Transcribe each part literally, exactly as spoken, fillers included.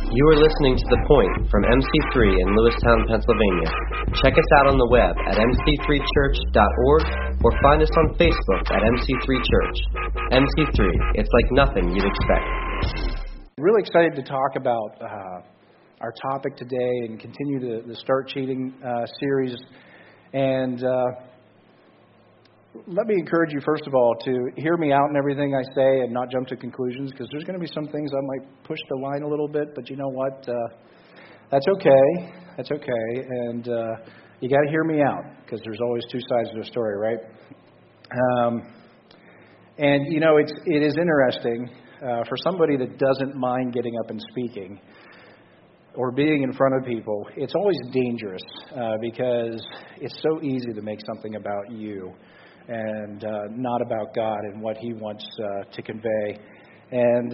You are listening to The Point from M C three in Lewistown, Pennsylvania. Check us out on the web at m c three church dot org or find us on Facebook at M C three Church. M C three, it's like nothing you'd expect. Really excited to talk about uh, our topic today and continue the, the Start Cheating uh, series. And uh, let me encourage you, first of all, to hear me out in everything I say and not jump to conclusions, because there's going to be some things I might push the line a little bit, but you know what? Uh, that's okay. That's okay. And uh, you got to hear me out, because there's always two sides to a story, right? Um, and, you know, it's, it is interesting uh, for somebody that doesn't mind getting up and speaking or being in front of people. It's always dangerous uh, because it's so easy to make something about you and uh, not about God and what He wants uh, to convey. And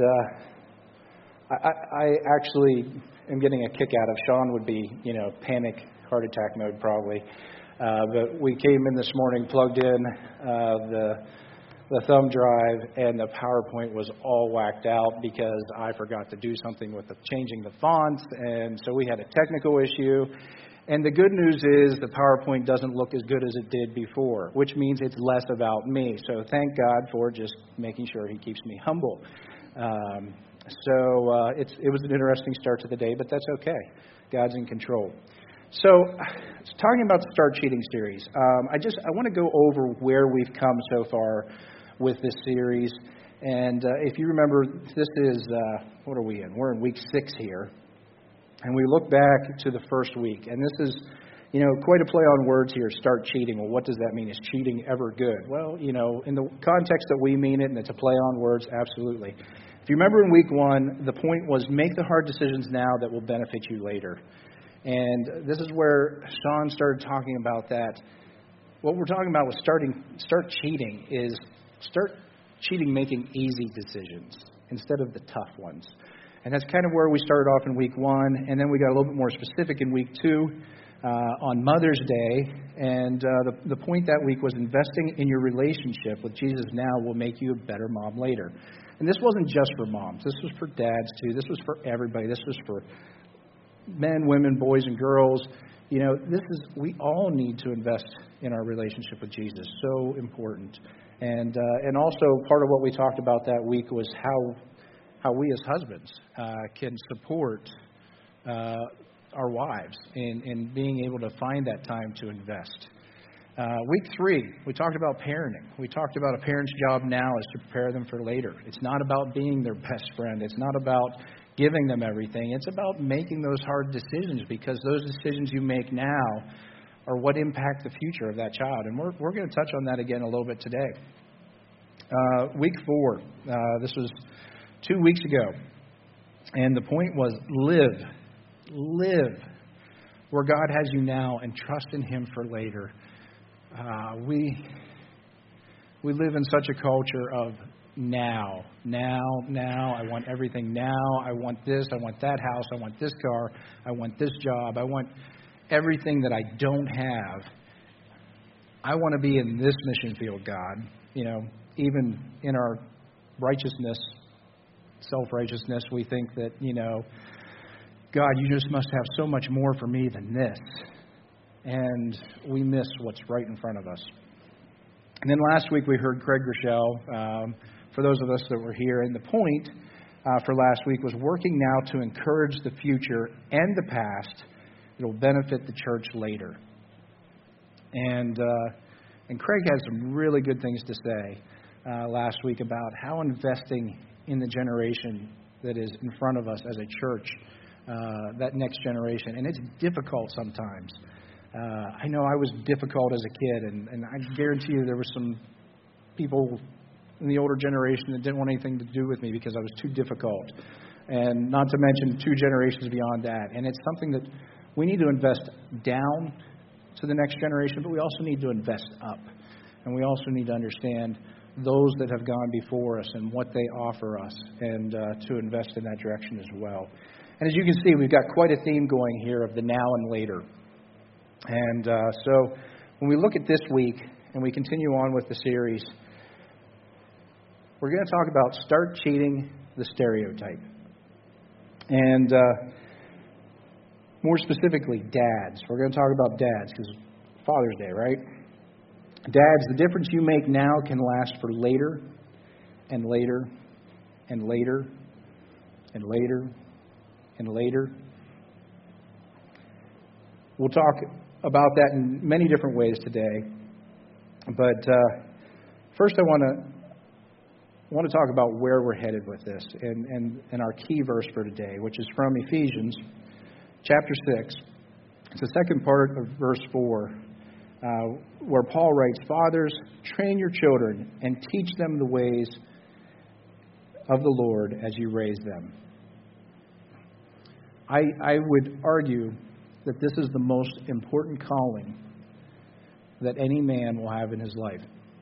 uh, I, I actually am getting a kick out of, Sean would be, you know, panic, heart attack mode probably. Uh, but we came in this morning, plugged in uh, the the thumb drive, and the PowerPoint was all whacked out because I forgot to do something with the, changing the fonts, and so we had a technical issue. And the good news is the PowerPoint doesn't look as good as it did before, which means it's less about me. So thank God for just making sure He keeps me humble. Um, so uh, it's, it was an interesting start to the day, but that's okay. God's in control. So talking about the Start Cheating series, um, I just I want to go over where we've come so far with this series. And uh, if you remember, this is, uh, what are we in? We're in week six here. And we look back to the first week, and this is, you know, quite a play on words here, start cheating. Well, what does that mean? Is cheating ever good? Well, you know, in the context that we mean it, and it's a play on words, absolutely. If you remember in week one, the point was make the hard decisions now that will benefit you later. And this is where Sean started talking about that. What we're talking about with starting, start cheating is start cheating making easy decisions instead of the tough ones. And that's kind of where we started off in week one, and then we got a little bit more specific in week two uh, on Mother's Day. And uh, the, the point that week was investing in your relationship with Jesus now will make you a better mom later. And this wasn't just for moms. This was for dads, too. This was for everybody. This was for men, women, boys, and girls. You know, this is we all need to invest in our relationship with Jesus. So important. And, uh, and also part of what we talked about that week was how... how we as husbands uh, can support uh, our wives in, in being able to find that time to invest. Uh, week three, we talked about parenting. We talked about a parent's job now is to prepare them for later. It's not about being their best friend. It's not about giving them everything. It's about making those hard decisions, because those decisions you make now are what impact the future of that child. And we're, we're going to touch on that again a little bit today. Uh, week four, uh, this was two weeks ago, and the point was live, live where God has you now and trust in Him for later. Uh, we we live in such a culture of now, now, now. I want everything now. I want this. I want that house. I want this car. I want this job. I want everything that I don't have. I want to be in this mission field, God. You know, even in our righteousness, self-righteousness, we think that, you know, God, you just must have so much more for me than this. And we miss what's right in front of us. And then last week we heard Craig Rochelle, um, for those of us that were here, and the point uh, for last week was working now to encourage the future and the past. It will benefit the church later. And, uh, and Craig had some really good things to say uh, last week about how investing in the generation that is in front of us as a church, uh, that next generation. And it's difficult sometimes. Uh, I know I was difficult as a kid, and, and I guarantee you there were some people in the older generation that didn't want anything to do with me because I was too difficult. And not to mention two generations beyond that. And it's something that we need to invest down to the next generation, but we also need to invest up. And we also need to understand those that have gone before us and what they offer us, and uh, to invest in that direction as well. And as you can see, we've got quite a theme going here of the now and later. And uh, so when we look at this week and we continue on with the series, we're going to talk about start cheating the stereotype. And uh, more specifically, dads. We're going to talk about dads because Father's Day, right? Dads, the difference you make now can last for later and later and later and later and later. We'll talk about that in many different ways today. But uh, first I want to I want to talk about where we're headed with this and, and, and our key verse for today, which is from Ephesians chapter six. It's the second part of verse four, uh, where Paul writes, "Fathers, train your children and teach them the ways of the Lord as you raise them." I, I would argue that this is the most important calling that any man will have in his life,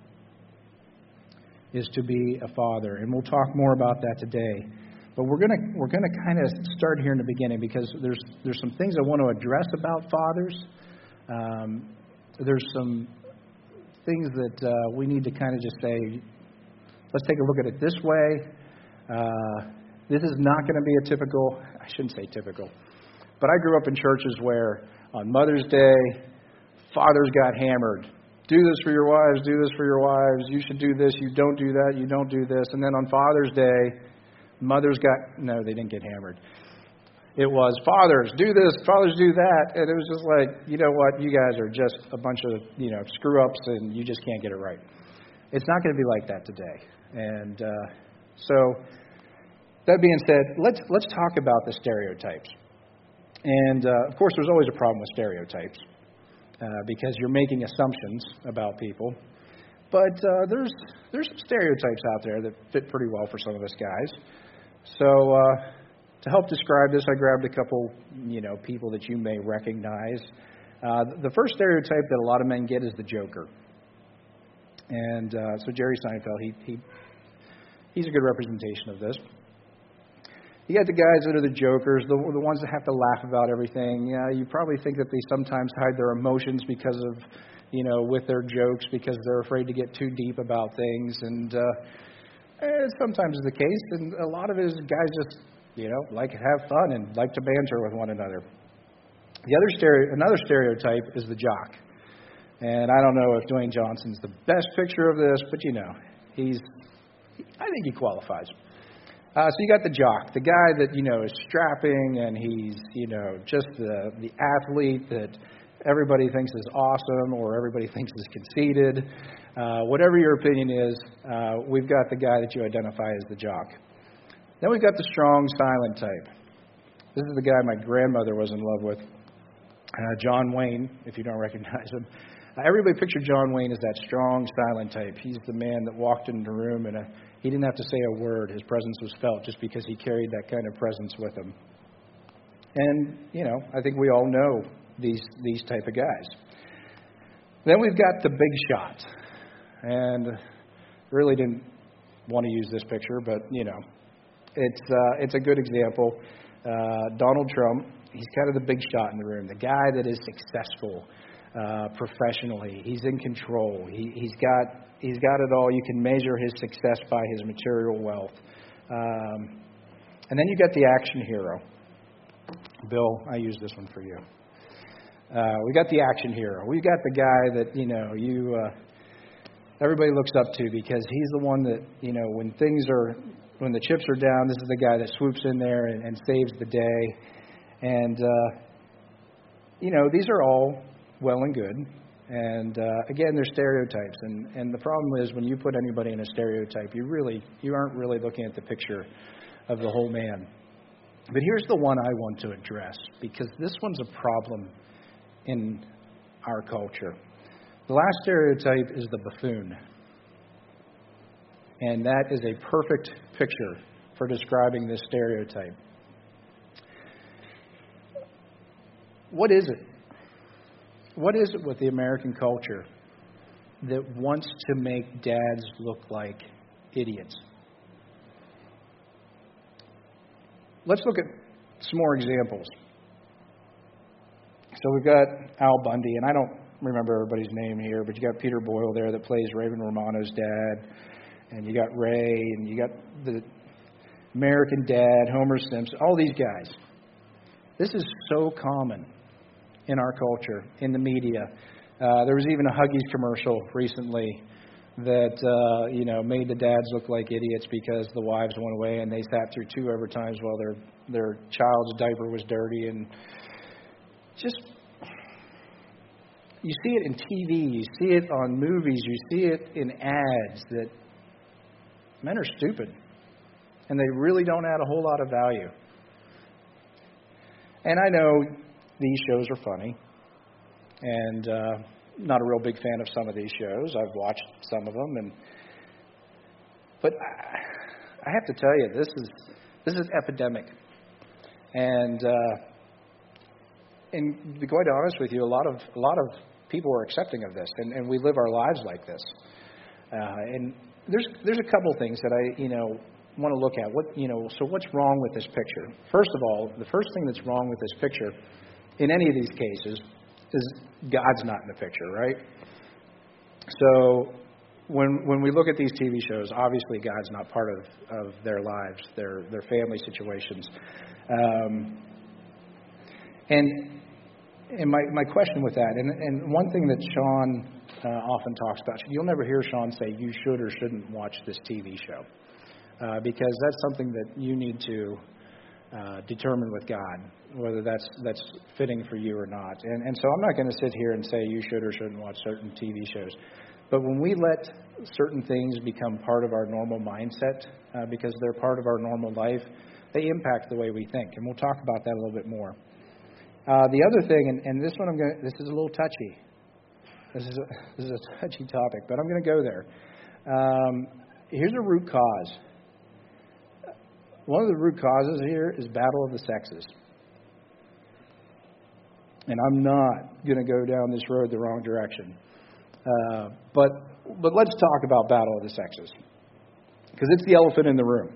is to be a father. And we'll talk more about that today. But we're gonna we're gonna kind of start here in the beginning because there's there's some things I want to address about fathers. Um, there's some things that uh, we need to kind of just say, let's take a look at it this way. Uh, this is not going to be a typical, I shouldn't say typical, but I grew up in churches where on Mother's Day, fathers got hammered. Do this for your wives, do this for your wives, you should do this, you don't do that, you don't do this. And then on Father's Day, mothers got, no, they didn't get hammered. It was, fathers, do this, fathers, do that. And it was just like, you know what, you guys are just a bunch of, you know, screw-ups and you just can't get it right. It's not going to be like that today. And uh, so, that being said, let's let's talk about the stereotypes. And, uh, of course, there's always a problem with stereotypes. Uh, because you're making assumptions about people. But uh, there's there's some stereotypes out there that fit pretty well for some of us guys. So uh, to help describe this, I grabbed a couple, you know, people that you may recognize. Uh, the first stereotype that a lot of men get is the joker. And uh, so Jerry Seinfeld, he, he he's a good representation of this. You got the guys that are the jokers, the, the ones that have to laugh about everything. Uh, you probably think that they sometimes hide their emotions because of, you know, with their jokes because they're afraid to get too deep about things. And uh, eh, sometimes is the case. And a lot of it is guys just, you know, like to have fun and like to banter with one another. The other stereo, another stereotype is the jock. And I don't know if Dwayne Johnson's the best picture of this, but you know, he's, I think he qualifies. Uh, so you got the jock, the guy that, you know, is strapping and he's, you know, just the, the athlete that everybody thinks is awesome or everybody thinks is conceited. Uh, whatever your opinion is, uh, we've got the guy that you identify as the jock. Then we've got the strong, silent type. This is the guy my grandmother was in love with, uh, John Wayne, if you don't recognize him. Uh, everybody pictured John Wayne as that strong, silent type. He's the man that walked into the room and a He didn't have to say a word. His presence was felt just because he carried that kind of presence with him. And, you know, I think we all know these these type of guys. Then we've got the big shot. And really didn't want to use this picture, but, you know, it's uh, it's a good example. Uh, Donald Trump, he's kind of the big shot in the room, the guy that is successful uh, professionally. He's in control. He, he's got... He's got it all. You can measure his success by his material wealth. Um, and then you got the action hero. Bill, I use this one for you. Uh, we got the action hero. We got the guy that, you know, you uh, everybody looks up to because he's the one that, you know, when things are, when the chips are down, this is the guy that swoops in there and, and saves the day. And, uh, you know, these are all well and good. And uh, again, they're stereotypes, and, and the problem is when you put anybody in a stereotype, you really you aren't really looking at the picture of the whole man. But here's the one I want to address, because this one's a problem in our culture. The last stereotype is the buffoon, and that is a perfect picture for describing this stereotype. What is it? What is it with the American culture that wants to make dads look like idiots? Let's look at some more examples. So we've got Al Bundy, and I don't remember everybody's name here, but you got Peter Boyle there that plays Raven Romano's dad, and you got Ray, and you got the American Dad, Homer Simpson, all these guys. This is so common in our culture, in the media. Uh, there was even a Huggies commercial recently that uh, you know made the dads look like idiots because the wives went away and they sat through two overtimes while their their child's diaper was dirty. And just, you see it in T V, you see it on movies, you see it in ads that men are stupid and they really don't add a whole lot of value. And I know these shows are funny, and uh, not a real big fan of some of these shows. I've watched some of them, and but I have to tell you, this is this is epidemic. And uh, and to be quite honest with you, a lot of a lot of people are accepting of this, and, and we live our lives like this. Uh, and there's there's a couple things that I you know want to look at. What you know, so what's wrong with this picture? First of all, the first thing that's wrong with this picture, in any of these cases, is God's not in the picture, right? So when when we look at these T V shows, obviously God's not part of, of their lives, their their family situations. Um, and and my, my question with that, and, and one thing that Sean uh, often talks about, you'll never hear Sean say you should or shouldn't watch this T V show. Uh, because that's something that you need to uh, determine with God, whether that's that's fitting for you or not. And, and so I'm not going to sit here and say you should or shouldn't watch certain T V shows. But when we let certain things become part of our normal mindset, uh, because they're part of our normal life, they impact the way we think. And we'll talk about that a little bit more. Uh, the other thing, and, and this one I'm going this is a little touchy. This is a, this is a touchy topic, but I'm going to go there. Um, here's a root cause. One of the root causes here is battle of the sexes. And I'm not going to go down this road the wrong direction. Uh, but but let's talk about battle of the sexes. Because it's the elephant in the room.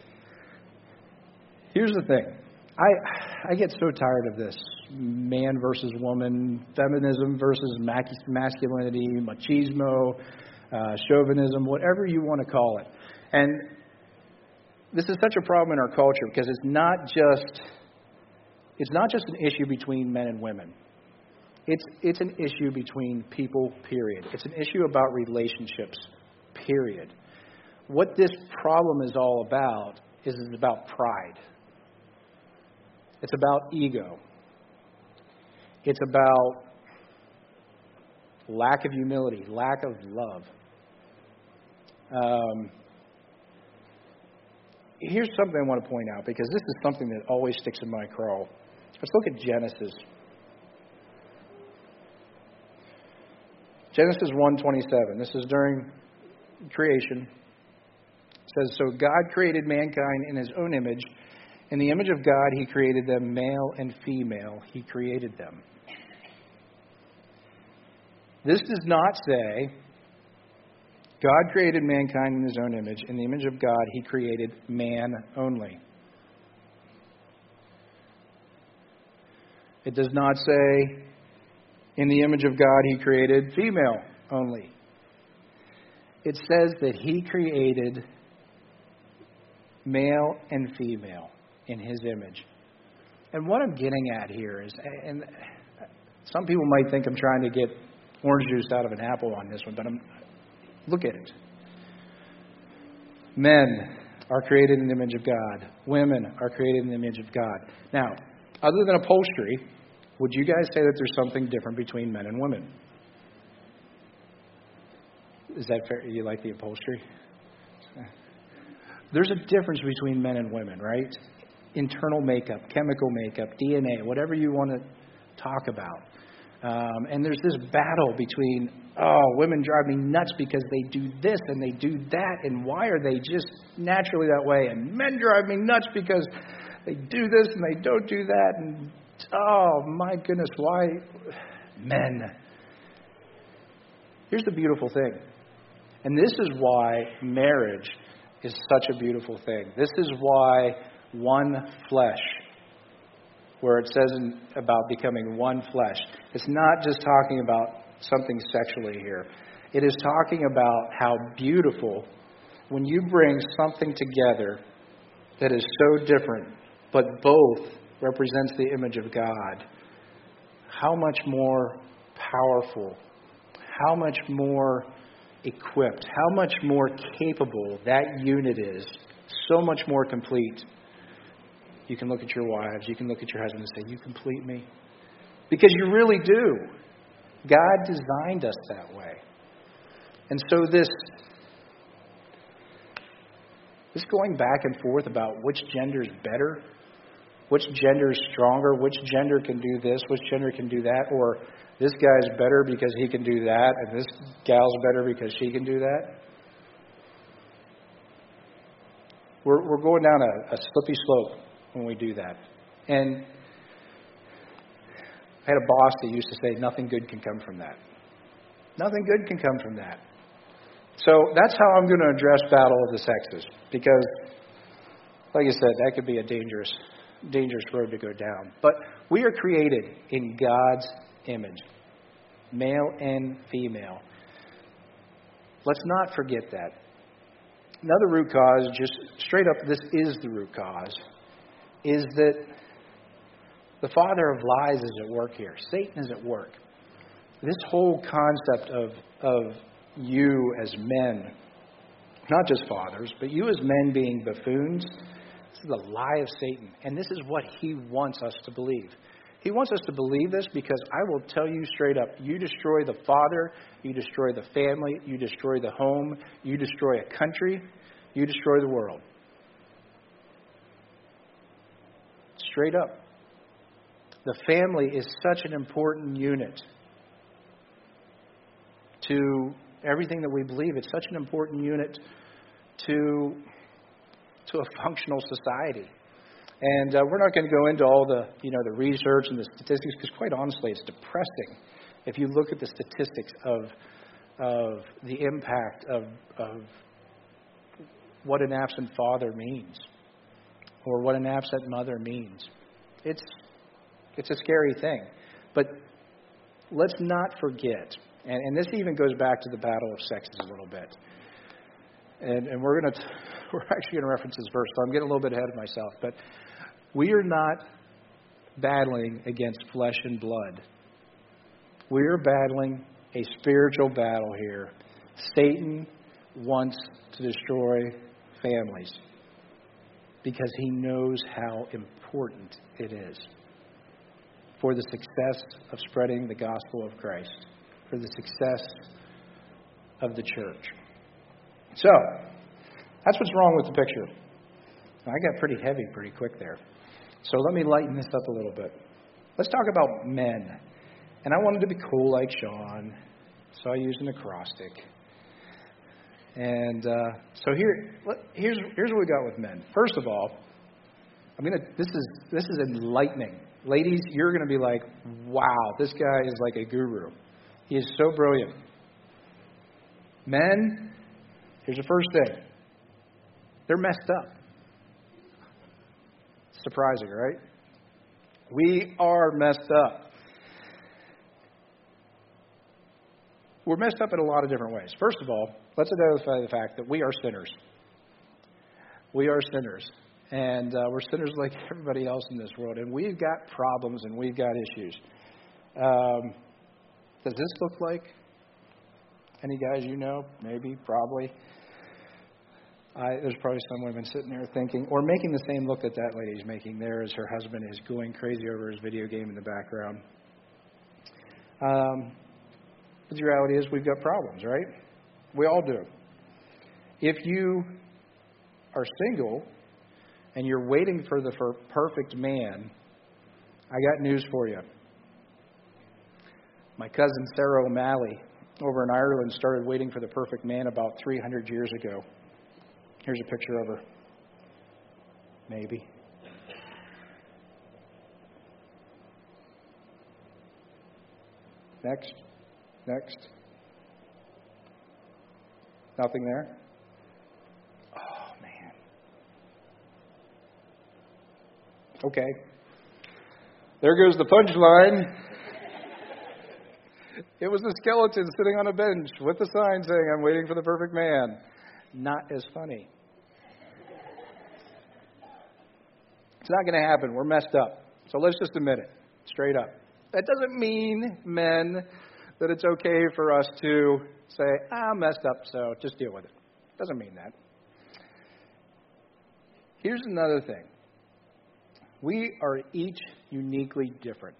Here's the thing. I I get so tired of this man versus woman, feminism versus masculinity, machismo, uh, chauvinism, whatever you want to call it. And this is such a problem in our culture because it's not just it's not just an issue between men and women. It's it's an issue between people, period. It's an issue about relationships, period. What this problem is all about is it's about pride. It's about ego. It's about lack of humility, lack of love. Um, Here's something I want to point out, because this is something that always sticks in my craw. Let's look at Genesis. Genesis one twenty-seven. This is during creation. It says, "So God created mankind in His own image. In the image of God He created them, male and female. He created them." This does not say God created mankind in His own image. In the image of God, He created man only. It does not say, in the image of God, He created female only. It says that He created male and female in His image. And what I'm getting at here is, and some people might think I'm trying to get orange juice out of an apple on this one, but I'm look at it. Men are created in the image of God. Women are created in the image of God. Now, other than upholstery, would you guys say that there's something different between men and women? Is that fair? You like the upholstery? There's a difference between men and women, right? Internal makeup, chemical makeup, D N A, whatever you want to talk about. Um, and there's this battle between, oh, women drive me nuts because they do this and they do that, and why are they just naturally that way? And men drive me nuts because they do this and they don't do that, and oh, my goodness, why? Men. Here's the beautiful thing. And this is why marriage is such a beautiful thing. This is why one flesh, where it says in, about becoming one flesh, it's not just talking about something sexually here. It is talking about how beautiful, when you bring something together that is so different, but both represents the image of God, how much more powerful, how much more equipped, how much more capable that unit is, so much more complete. You can look at your wives, you can look at your husband and say, you complete me. Because you really do. God designed us that way. And so this, this going back and forth about which gender is better, which gender is stronger, which gender can do this, which gender can do that, or this guy's better because he can do that, and this gal's better because she can do that. We're, we're going down a, a slippy slope when we do that. And I had a boss that used to say, nothing good can come from that. Nothing good can come from that. So that's how I'm going to address Battle of the Sexes. Because, like I said, that could be a dangerous, dangerous road to go down. But we are created in God's image. Male and female. Let's not forget that. Another root cause, just straight up, this is the root cause, is that the father of lies is at work here. Satan is at work. This whole concept of, of you as men, not just fathers, but you as men being buffoons, this is the lie of Satan. And this is what he wants us to believe. He wants us to believe this because I will tell you straight up, you destroy the father, you destroy the family, you destroy the home, you destroy a country, you destroy the world. Straight up. The family is such an important unit to everything that we believe. It's such an important unit to, to a functional society. And uh, we're not going to go into all the, you know, the research and the statistics because, quite honestly, it's depressing if you look at the statistics of of the impact of of what an absent father means or what an absent mother means. It's it's a scary thing. But let's not forget, and, and this even goes back to the battle of sexes a little bit. And, and we're going to we're actually going to reference this verse, so I'm getting a little bit ahead of myself, but we are not battling against flesh and blood. We are battling a spiritual battle here. Satan wants to destroy families because he knows how important it is for the success of spreading the gospel of Christ, for the success of the church. So, that's what's wrong with the picture. I got pretty heavy pretty quick there. So let me lighten this up a little bit. Let's talk about men. And I wanted to be cool like Sean, so I used an acrostic. And uh, so here, here's here's what we got with men. First of all, I'm gonna. This is this is enlightening, ladies. You're gonna be like, wow, this guy is like a guru. He is so brilliant. Men, here's the first thing. They're messed up. Surprising, right? We are messed up. We're messed up in a lot of different ways. First of all, let's identify the fact that we are sinners. We are sinners. And uh, we're sinners like everybody else in this world. And we've got problems and we've got issues. Um, does this look like any guys you know? Maybe, probably. I, there's probably some women sitting there thinking, or making the same look that that lady's making there as her husband is going crazy over his video game in the background. Um, but the reality is we've got problems, right? We all do. If you are single and you're waiting for the for perfect man, I got news for you. My cousin Sarah O'Malley over in Ireland started waiting for the perfect man about three hundred years ago. Here's a picture of her. Maybe. Next. Next. Nothing there? Oh, man. Okay. There goes the punchline. It was a skeleton sitting on a bench with a sign saying, "I'm waiting for the perfect man." Not as funny. not going to happen. We're messed up. So let's just admit it, straight up. That doesn't mean, men, that it's okay for us to say, ah, I'm messed up, so just deal with it. Doesn't mean that. Here's another thing. We are each uniquely different.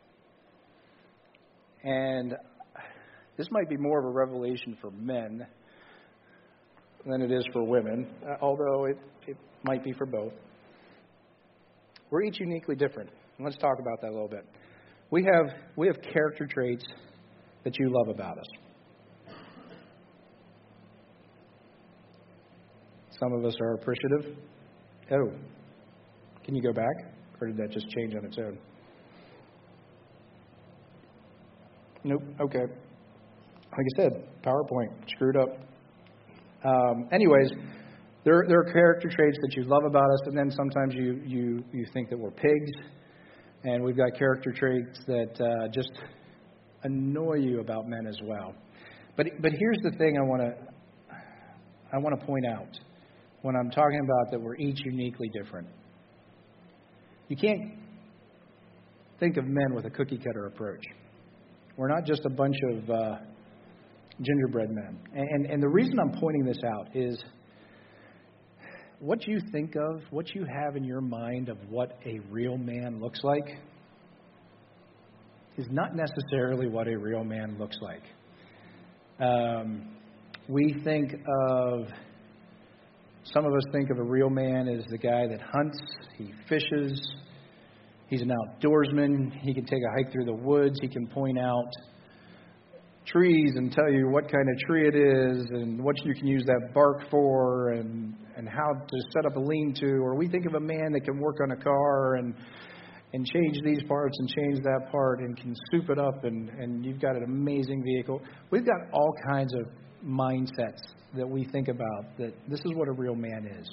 And this might be more of a revelation for men than it is for women, although it, it might be for both. We're each uniquely different. And let's talk about that a little bit. We have we have character traits that you love about us. Some of us are appreciative. Oh, can you go back? Or did that just change on its own? Nope. Okay. Like I said, PowerPoint screwed up. Um, anyways, there there are character traits that you love about us, and then sometimes you you you think that we're pigs, and we've got character traits that uh, just annoy you about men as well. But but here's the thing I want to I want to point out when I'm talking about that we're each uniquely different. You can't think of men with a cookie cutter approach. We're not just a bunch of uh, gingerbread men. And, and the reason I'm pointing this out is what you think of, what you have in your mind of what a real man looks like is not necessarily what a real man looks like. Um, we think of, some of us think of a real man as the guy that hunts, he fishes, he's an outdoorsman, he can take a hike through the woods, he can point out trees and tell you what kind of tree it is and what you can use that bark for and, and how to set up a lean-to. Or we think of a man that can work on a car and and change these parts and change that part and can soup it up and, and you've got an amazing vehicle. We've got all kinds of mindsets that we think about that this is what a real man is.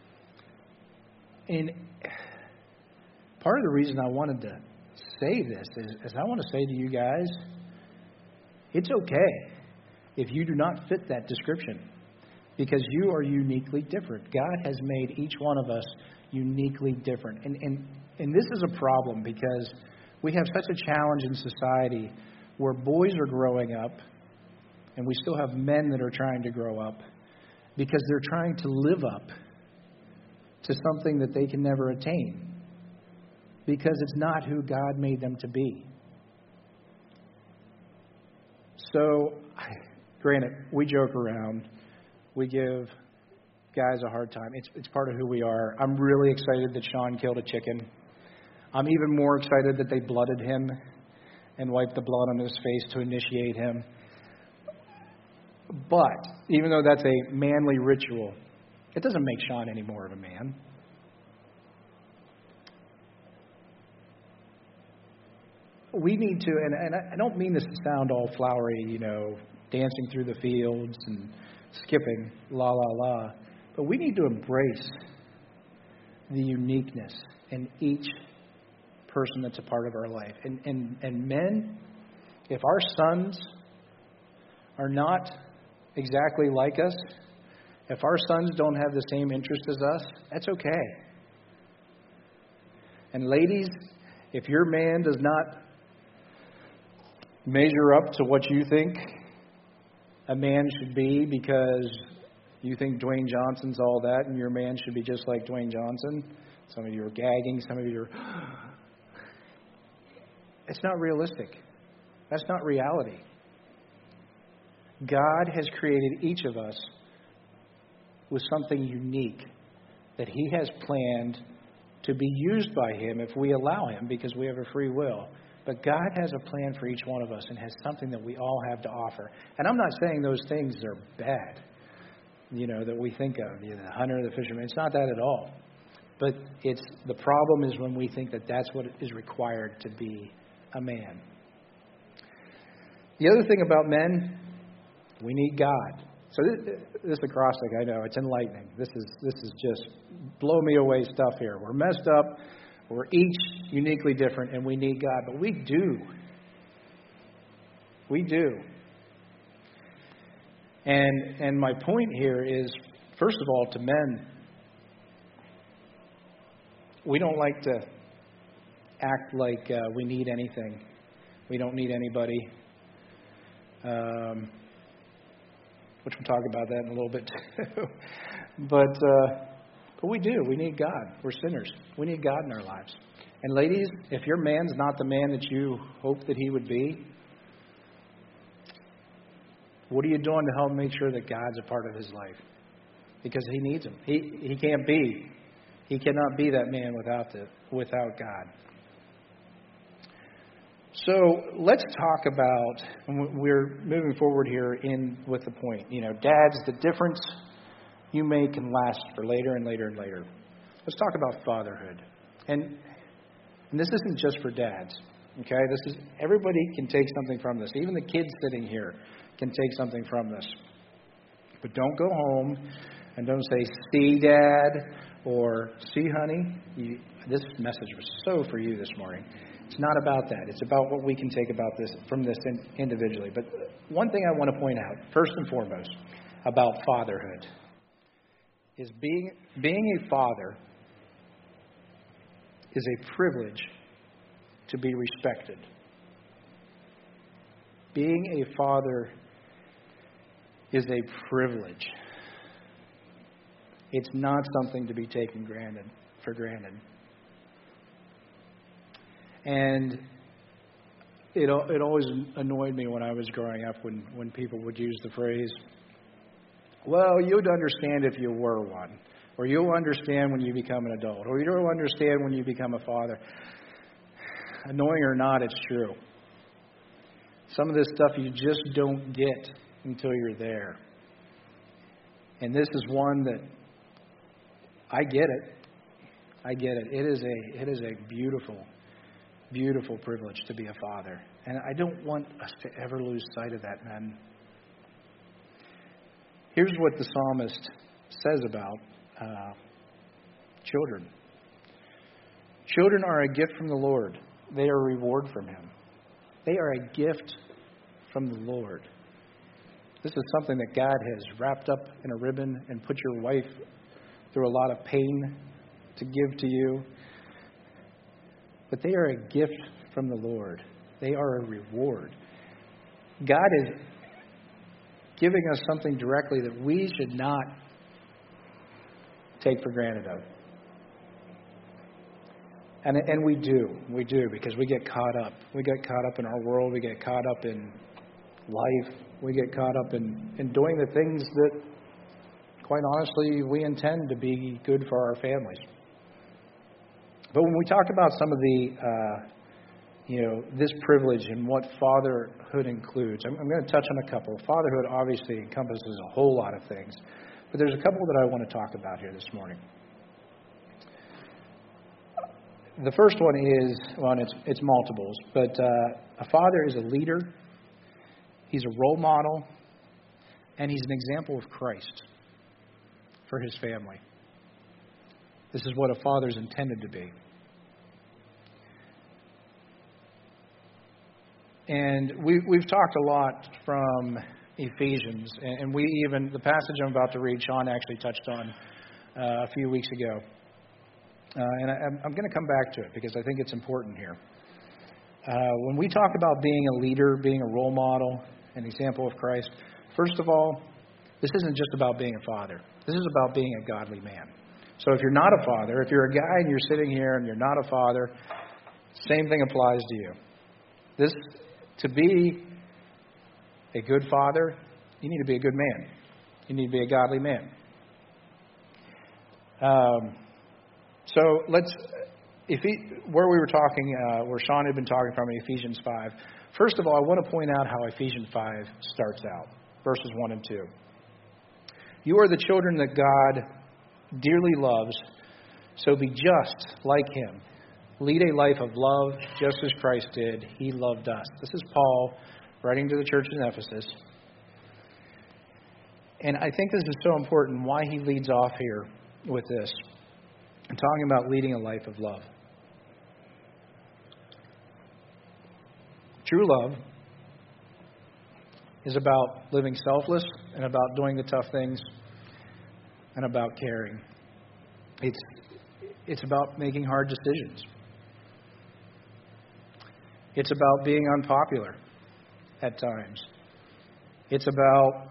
And part of the reason I wanted to say this is, is I want to say to you guys, it's okay if you do not fit that description because you are uniquely different. God has made each one of us uniquely different. And, and, and this is a problem because we have such a challenge in society where boys are growing up and we still have men that are trying to grow up because they're trying to live up to something that they can never attain because it's not who God made them to be. So, granted, we joke around. We give guys a hard time. It's it's part of who we are. I'm really excited that Sean killed a chicken. I'm even more excited that they blooded him and wiped the blood on his face to initiate him. But, even though that's a manly ritual, it doesn't make Sean any more of a man. We need to, and, and I don't mean this to sound all flowery, you know, dancing through the fields and skipping, la, la, la. But we need to embrace the uniqueness in each person that's a part of our life. And, and, and men, if our sons are not exactly like us, if our sons don't have the same interests as us, that's okay. And ladies, if your man does not measure up to what you think a man should be because you think Dwayne Johnson's all that and your man should be just like Dwayne Johnson. Some of you are gagging. Some of you are... It's not realistic. That's not reality. God has created each of us with something unique that He has planned to be used by Him if we allow Him because we have a free will. But God has a plan for each one of us and has something that we all have to offer. And I'm not saying those things are bad, you know, that we think of, you know, the hunter, the fisherman. It's not that at all. But it's the problem is when we think that that's what is required to be a man. The other thing about men, we need God. So this, this acrostic, I know, it's enlightening. This is this is just blow me away stuff here. We're messed up. We're each uniquely different, and we need God. But we do. We do. And and my point here is, first of all, to men, we don't like to act like uh, we need anything. We don't need anybody. Um, which we'll talk about that in a little bit too. but, uh, but we do. We need God. We're sinners. We need God in our lives. And ladies, if your man's not the man that you hope that he would be, what are you doing to help make sure that God's a part of his life? Because he needs him. He he can't be. He cannot be that man without the without God. So let's talk about, we're moving forward here in with the point. You know, dads, the difference you make can last for later and later and later. Let's talk about fatherhood. And, and this isn't just for dads. Okay? This is, everybody can take something from this. Even the kids sitting here can take something from this. But don't go home and don't say, see, Dad, or see, honey. You, this message was so for you this morning. It's not about that. It's about what we can take about this from this in, individually. But one thing I want to point out, first and foremost, about fatherhood is being being a father is a privilege to be respected. Being a father is a privilege. It's not something to be taken granted for granted. And it it always annoyed me when I was growing up when, when people would use the phrase, well, you'd understand if you were one, or you'll understand when you become an adult, or you'll understand when you become a father. Annoying or not, it's true. Some of this stuff you just don't get until you're there. And this is one that I get it. I get it. It is a it is a beautiful, beautiful privilege to be a father. And I don't want us to ever lose sight of that, men. Here's what the psalmist says about uh, children. Children are a gift from the Lord. They are a reward from Him. They are a gift from the Lord. This is something that God has wrapped up in a ribbon and put your wife through a lot of pain to give to you. But they are a gift from the Lord. They are a reward. God is giving us something directly that we should not take for granted of. And and we do. We do, because we get caught up. We get caught up in our world. We get caught up in life. We get caught up in, in doing the things that, quite honestly, we intend to be good for our families. But when we talk about some of the, uh, you know, this privilege and what fatherhood includes, I'm, I'm going to touch on a couple. Fatherhood obviously encompasses a whole lot of things. But there's a couple that I want to talk about here this morning. The first one is, well, it's, it's multiples, but uh, a father is a leader, he's a role model, and he's an example of Christ for his family. This is what a father is intended to be. And we, we've talked a lot from Ephesians, and we even, the passage I'm about to read, Sean actually touched on uh, a few weeks ago. Uh, and I, I'm going to come back to it because I think it's important here. Uh, when we talk about being a leader, being a role model, an example of Christ, first of all, this isn't just about being a father. This is about being a godly man. So if you're not a father, if you're a guy and you're sitting here and you're not a father, same thing applies to you. This, to be a good father, you need to be a good man. You need to be a godly man. Um, so let's, if he, where we were talking, uh, where Sean had been talking from in Ephesians five. First of all, I want to point out how Ephesians five starts out, verses one and two. You are the children that God dearly loves, so be just like Him. Lead a life of love, just as Christ did. He loved us. This is Paul writing to the church in Ephesus. And I think this is so important, why he leads off here with this. I'm talking about leading a life of love. True love is about living selfless and about doing the tough things and about caring. It's it's about making hard decisions. It's about being unpopular at times. It's about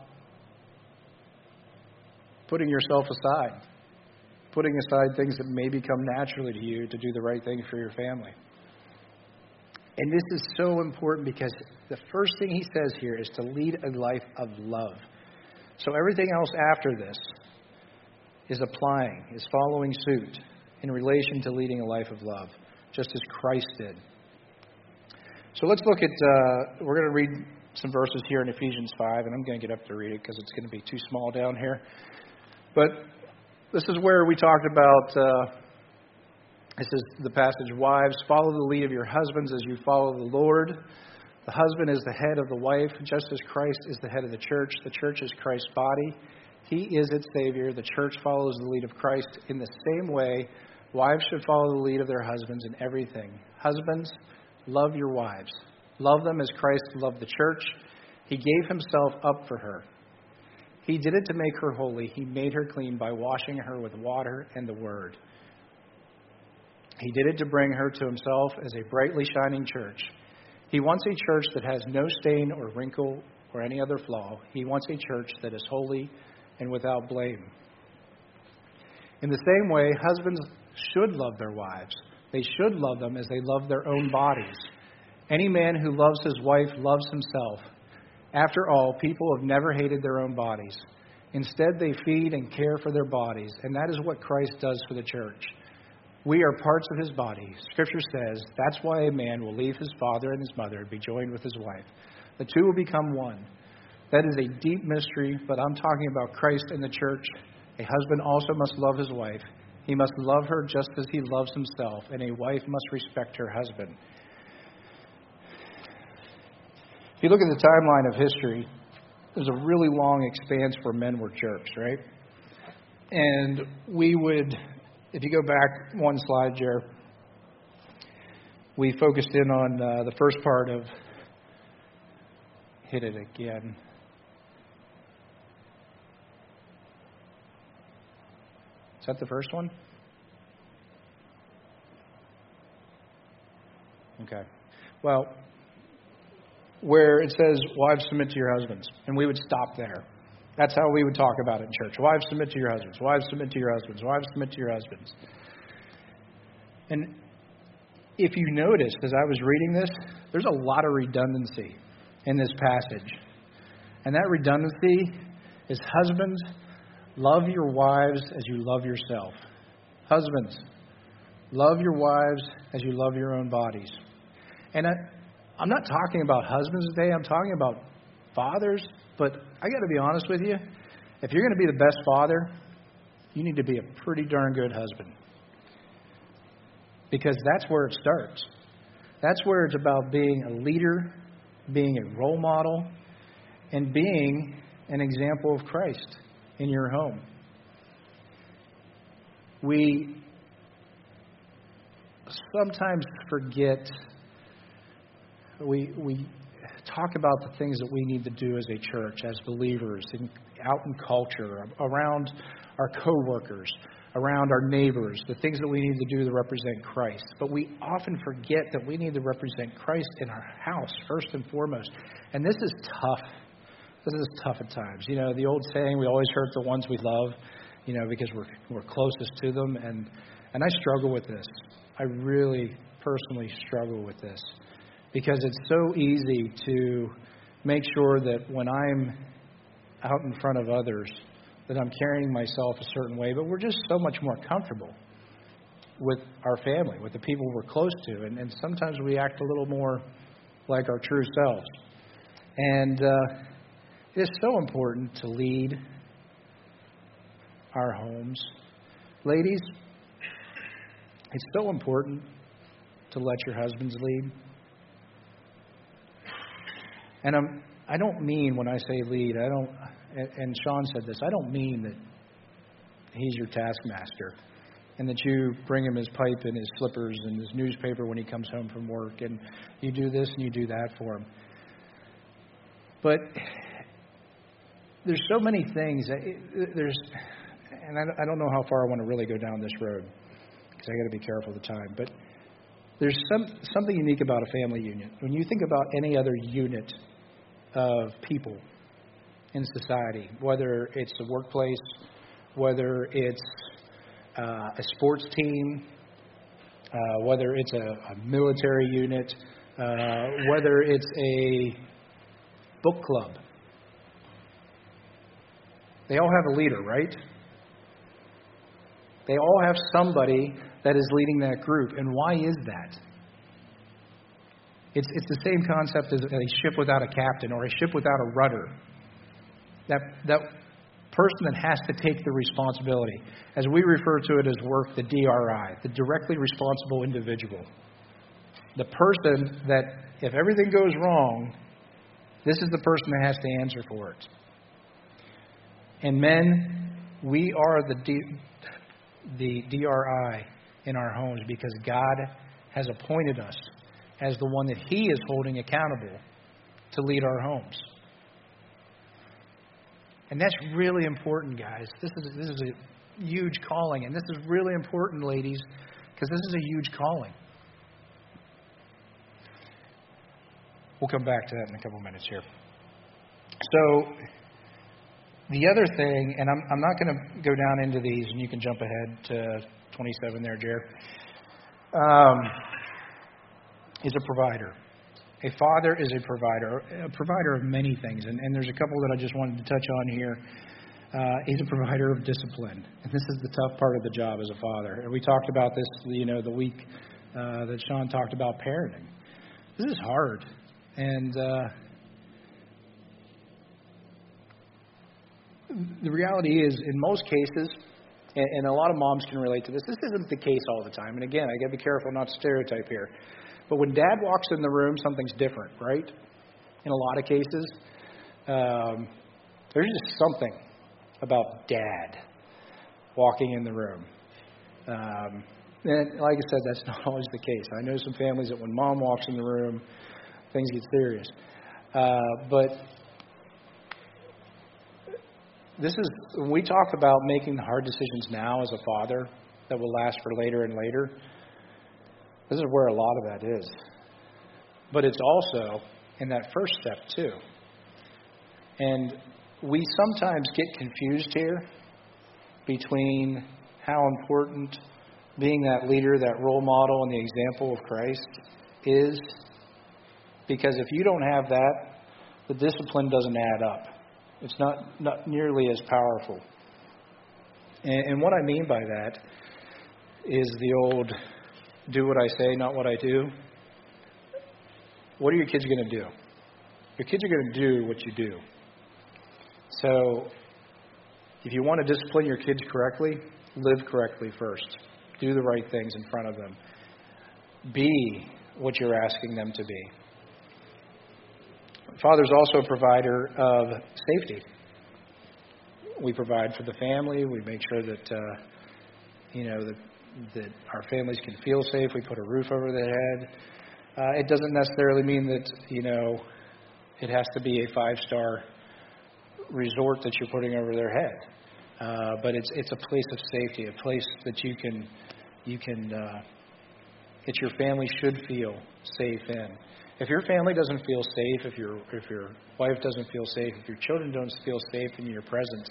putting yourself aside, putting aside things that may become naturally to you to do the right thing for your family. And this is so important because the first thing he says here is to lead a life of love. So everything else after this is applying, is following suit in relation to leading a life of love, just as Christ did. So let's look at, uh, we're going to read some verses here in Ephesians five, and I'm going to get up to read it because it's going to be too small down here. But this is where we talked about, uh, this is the passage, wives, follow the lead of your husbands as you follow the Lord. The husband is the head of the wife, just as Christ is the head of the church. The church is Christ's body. He is its Savior. The church follows the lead of Christ. In the same way, wives should follow the lead of their husbands in everything. Husbands, love your wives. Love them as Christ loved the church. He gave himself up for her. He did it to make her holy. He made her clean by washing her with water and the word. He did it to bring her to himself as a brightly shining church. He wants a church that has no stain or wrinkle or any other flaw. He wants a church that is holy and without blame. In the same way, husbands should love their wives. They should love them as they love their own bodies. Any man who loves his wife loves himself. After all, people have never hated their own bodies. Instead, they feed and care for their bodies, and that is what Christ does for the church. We are parts of his body. Scripture says that's why a man will leave his father and his mother and be joined with his wife. The two will become one. That is a deep mystery, but I'm talking about Christ and the church. A husband also must love his wife. He must love her just as he loves himself, and a wife must respect her husband. If you look at the timeline of history, there's a really long expanse where men were jerks, right? And we would, if you go back one slide, Jer, we focused in on uh, the first part of, hit it again. Is that the first one? Okay. Well, where it says, wives, submit to your husbands. And we would stop there. That's how we would talk about it in church. Wives, submit to your husbands. Wives, submit to your husbands. Wives, submit to your husbands. And if you noticed, as I was reading this, there's a lot of redundancy in this passage. And that redundancy is husbands, love your wives as you love yourself. Husbands, love your wives as you love your own bodies. And I, I'm not talking about husbands today. I'm talking about fathers. But I got to be honest with you. If you're going to be the best father, you need to be a pretty darn good husband. Because that's where it starts. That's where it's about being a leader, being a role model, and being an example of Christ in your home. We sometimes forget, we we talk about the things that we need to do as a church, as believers, in, out in culture, around our coworkers, around our neighbors, the things that we need to do to represent Christ. But we often forget that we need to represent Christ in our house, first and foremost. And this is tough. This is tough at times. You know, the old saying, we always hurt the ones we love, you know, because we're we're closest to them. And, and I struggle with this. I really personally struggle with this. Because it's so easy to make sure that when I'm out in front of others, that I'm carrying myself a certain way. But we're just so much more comfortable with our family, with the people we're close to. And, and sometimes we act a little more like our true selves. And uh, it is so important to lead our homes. Ladies, it's so important to let your husbands lead. And I'm, I don't mean when I say lead, I don't, and, and Sean said this, I don't mean that he's your taskmaster and that you bring him his pipe and his slippers and his newspaper when he comes home from work and you do this and you do that for him. But there's so many things, that it, there's, and I, I don't know how far I want to really go down this road. because I got to be careful of the time. But there's some something unique about a family unit. When you think about any other unit of people in society, whether it's a workplace, whether it's uh, a sports team, uh, whether it's a, a military unit, uh, whether it's a book club, they all have a leader, right? They all have somebody that is leading that group. And why is that? It's, it's the same concept as a ship without a captain or a ship without a rudder. That, that person that has to take the responsibility. As we refer to it as work, the D R I, the directly responsible individual. The person that, if everything goes wrong, this is the person that has to answer for it. And men, we are the D, the D R I in our homes because God has appointed us as the one that He is holding accountable to lead our homes. And that's really important, guys. This is this is a huge calling, and this is really important, ladies, because this is a huge calling. We'll come back to that in a couple minutes here. So, the other thing, and I'm I'm not going to go down into these, and you can jump ahead to twenty-seven there, Jared, um, is a provider. A father is a provider, a provider of many things, and, and there's a couple that I just wanted to touch on here. Uh, he's a provider of discipline, and this is the tough part of the job as a father. And we talked about this, you know, the week uh, that Sean talked about parenting. This is hard, and uh, the reality is, in most cases, and, and a lot of moms can relate to this, this isn't the case all the time. And again, I got to be careful not to stereotype here. But when Dad walks in the room, something's different, right? In a lot of cases, um, there's just something about Dad walking in the room. Um, and like I said, that's not always the case. I know some families that when Mom walks in the room, things get serious. Uh, but this is, when we talk about making the hard decisions now as a father that will last for later and later, this is where a lot of that is. But it's also in that first step, too. And we sometimes get confused here between how important being that leader, that role model, and the example of Christ is. Because if you don't have that, the discipline doesn't add up. It's not, not nearly as powerful. And, and what I mean by that is the old, do what I say, not what I do. What are your kids going to do? Your kids are going to do what you do. So, if you want to discipline your kids correctly, live correctly first. Do the right things in front of them. Be what you're asking them to be. Father's also a provider of safety. We provide for the family. We make sure that, uh, you know, that that our families can feel safe. We put a roof over their head. Uh, it doesn't necessarily mean that, you know, it has to be a five-star resort that you're putting over their head. Uh, but it's it's a place of safety, a place that you can you can uh, that your family should feel safe in. If your family doesn't feel safe, if your if your wife doesn't feel safe, if your children don't feel safe in your presence,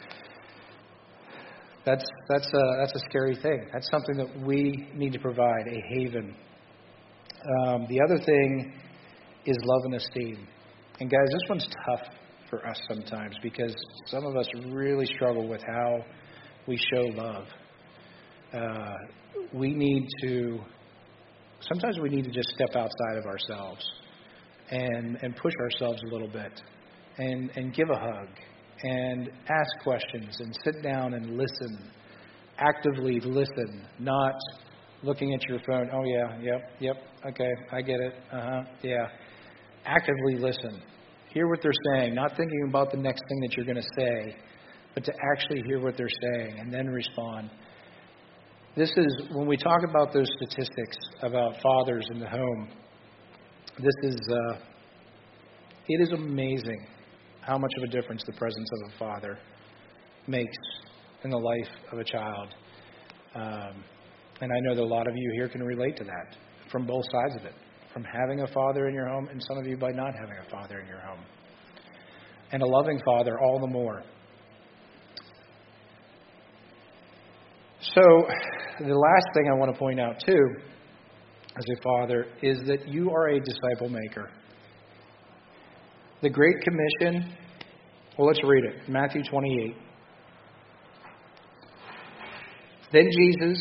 That's that's a, that's a scary thing. That's something that we need to provide, a haven. Um, the other thing is love and esteem. And guys, this one's tough for us sometimes because some of us really struggle with how we show love. Uh, we need to, sometimes we need to just step outside of ourselves and, and push ourselves a little bit and, and give a hug. And ask questions and sit down and listen. Actively listen, not looking at your phone. Oh, yeah, yep, yep, okay, I get it. Uh-huh, yeah. Actively listen. Hear what they're saying, not thinking about the next thing that you're going to say, but to actually hear what they're saying and then respond. This is, when we talk about those statistics about fathers in the home, this is, uh, it is amazing how much of a difference the presence of a father makes in the life of a child. Um, And I know that a lot of you here can relate to that from both sides of it, from having a father in your home and some of you by not having a father in your home. And a loving father all the more. So the last thing I want to point out too, as a father, is that you are a disciple maker. The Great Commission, well, let's read it. Matthew twenty-eight. Then Jesus,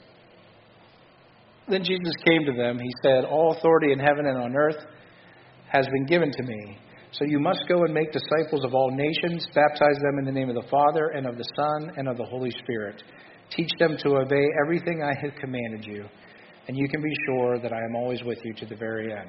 then Jesus came to them. He said, all authority in heaven and on earth has been given to me. So you must go and make disciples of all nations, baptize them in the name of the Father and of the Son and of the Holy Spirit. Teach them to obey everything I have commanded you, and you can be sure that I am always with you to the very end.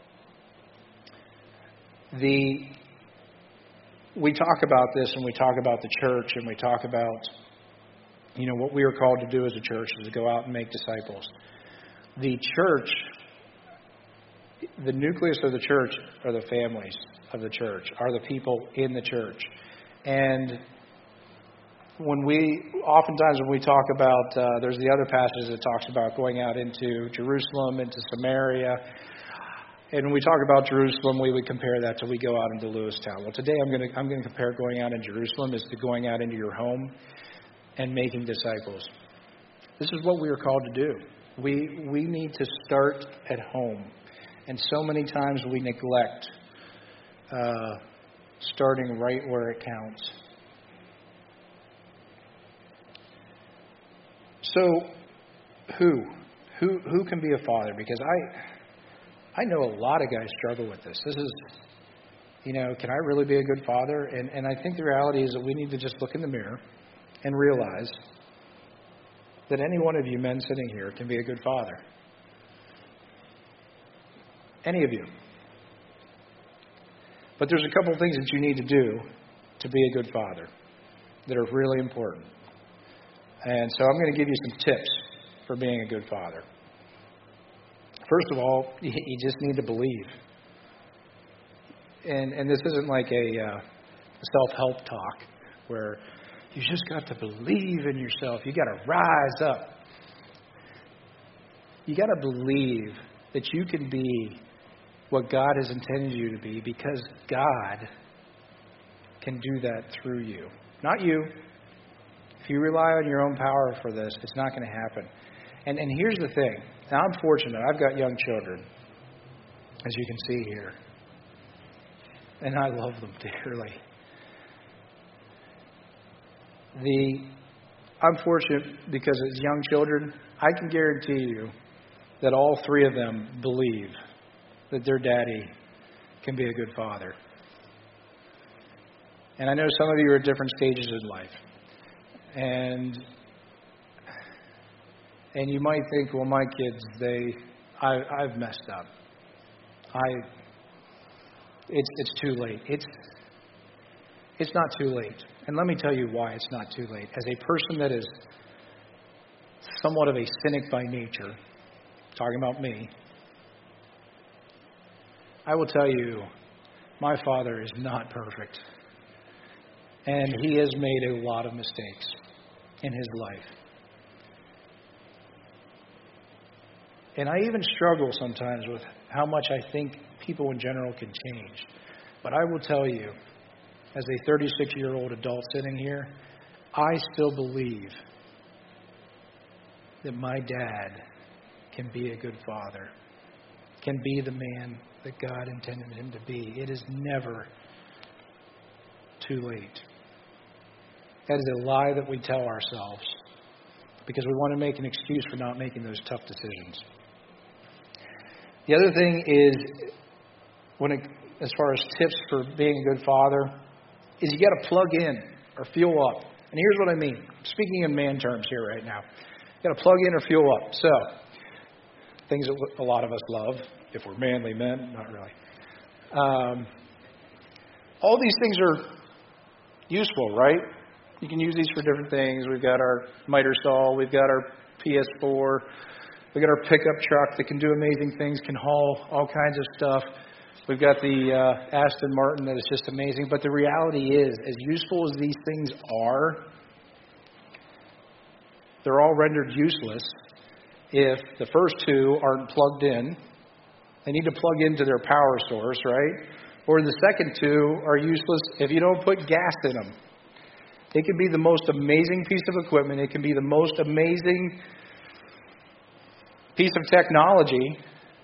The we talk about this, and we talk about the church, and we talk about, you know, what we are called to do as a church is to go out and make disciples. The church, the nucleus of the church are the families of the church, are the people in the church. And when we, oftentimes when we talk about, uh, there's the other passage that talks about going out into Jerusalem, into Samaria. And when we talk about Jerusalem, we would compare that to we go out into Lewistown. Well, today I'm going to I'm going to compare going out in Jerusalem is to going out into your home and making disciples. This is what we are called to do. We we need to start at home. And so many times we neglect uh, starting right where it counts. So, who? Who who can be a father? Because I I know a lot of guys struggle with this. This is, you know, can I really be a good father? And and I think the reality is that we need to just look in the mirror and realize that any one of you men sitting here can be a good father. Any of you. But there's a couple of things that you need to do to be a good father that are really important. And so I'm going to give you some tips for being a good father. First of all, you just need to believe. And and this isn't like a uh, self-help talk where you just got to believe in yourself. You got to rise up. You got to believe that you can be what God has intended you to be, because God can do that through you. Not you. If you rely on your own power for this, it's not going to happen. And and here's the thing. Now, I'm fortunate. I've got young children, as you can see here. And I love them dearly. The I'm fortunate because as young children, I can guarantee you that all three of them believe that their daddy can be a good father. And I know some of you are at different stages in life. And and you might think, well, my kids, they I I've messed up. I it's it's too late. It's it's not too late. And let me tell you why it's not too late. As a person that is somewhat of a cynic by nature, talking about me, I will tell you, my father is not perfect. And he has made a lot of mistakes in his life. And I even struggle sometimes with how much I think people in general can change. But I will tell you, as a thirty-six-year-old adult sitting here, I still believe that my dad can be a good father, can be the man that God intended him to be. It is never too late. That is a lie that we tell ourselves because we want to make an excuse for not making those tough decisions. The other thing is, when it, as far as tips for being a good father, is you got to plug in or fuel up. And here's what I mean. I'm speaking in man terms here right now. You got to plug in or fuel up. So, things that a lot of us love, if we're manly men, not really. Um, all these things are useful, right? You can use these for different things. We've got our miter saw. We've got our P S four. We've got our pickup truck that can do amazing things, can haul all kinds of stuff. We've got the uh, Aston Martin that is just amazing. But the reality is, as useful as these things are, they're all rendered useless if the first two aren't plugged in. They need to plug into their power source, right? Or the second two are useless if you don't put gas in them. It can be the most amazing piece of equipment. It can be the most amazing piece of technology.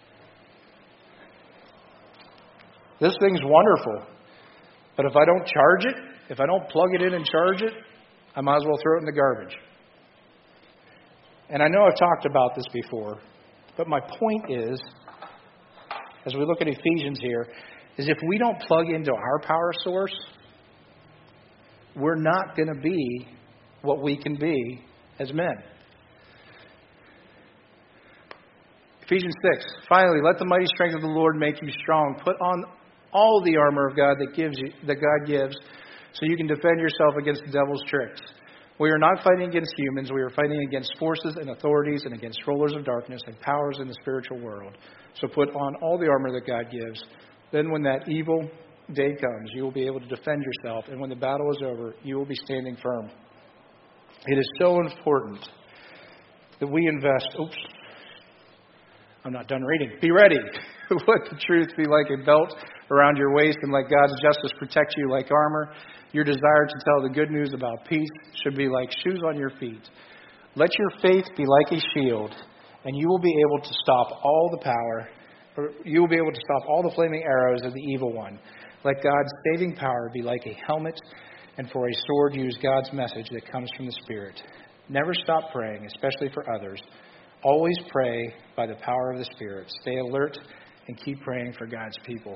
This thing's wonderful. But if I don't charge it, if I don't plug it in and charge it, I might as well throw it in the garbage. And I know I've talked about this before, but my point is, as we look at Ephesians here, is if we don't plug into our power source, we're not going to be what we can be as men. Ephesians six, finally, let the mighty strength of the Lord make you strong. Put on all the armor of God that gives you, that God gives, so you can defend yourself against the devil's tricks. We are not fighting against humans. We are fighting against forces and authorities and against rulers of darkness and powers in the spiritual world. So put on all the armor that God gives. Then when that evil day comes, you will be able to defend yourself. And when the battle is over, you will be standing firm. It is so important that we invest. Oops. I'm not done reading. Be ready. Let the truth be like a belt around your waist, and like God's justice protect you like armor. Your desire to tell the good news about peace should be like shoes on your feet. Let your faith be like a shield, and you will be able to stop all the power, or you will be able to stop all the flaming arrows of the evil one. Let God's saving power be like a helmet, and for a sword use God's message that comes from the Spirit. Never stop praying, especially for others. Always pray by the power of the Spirit. Stay alert and keep praying for God's people.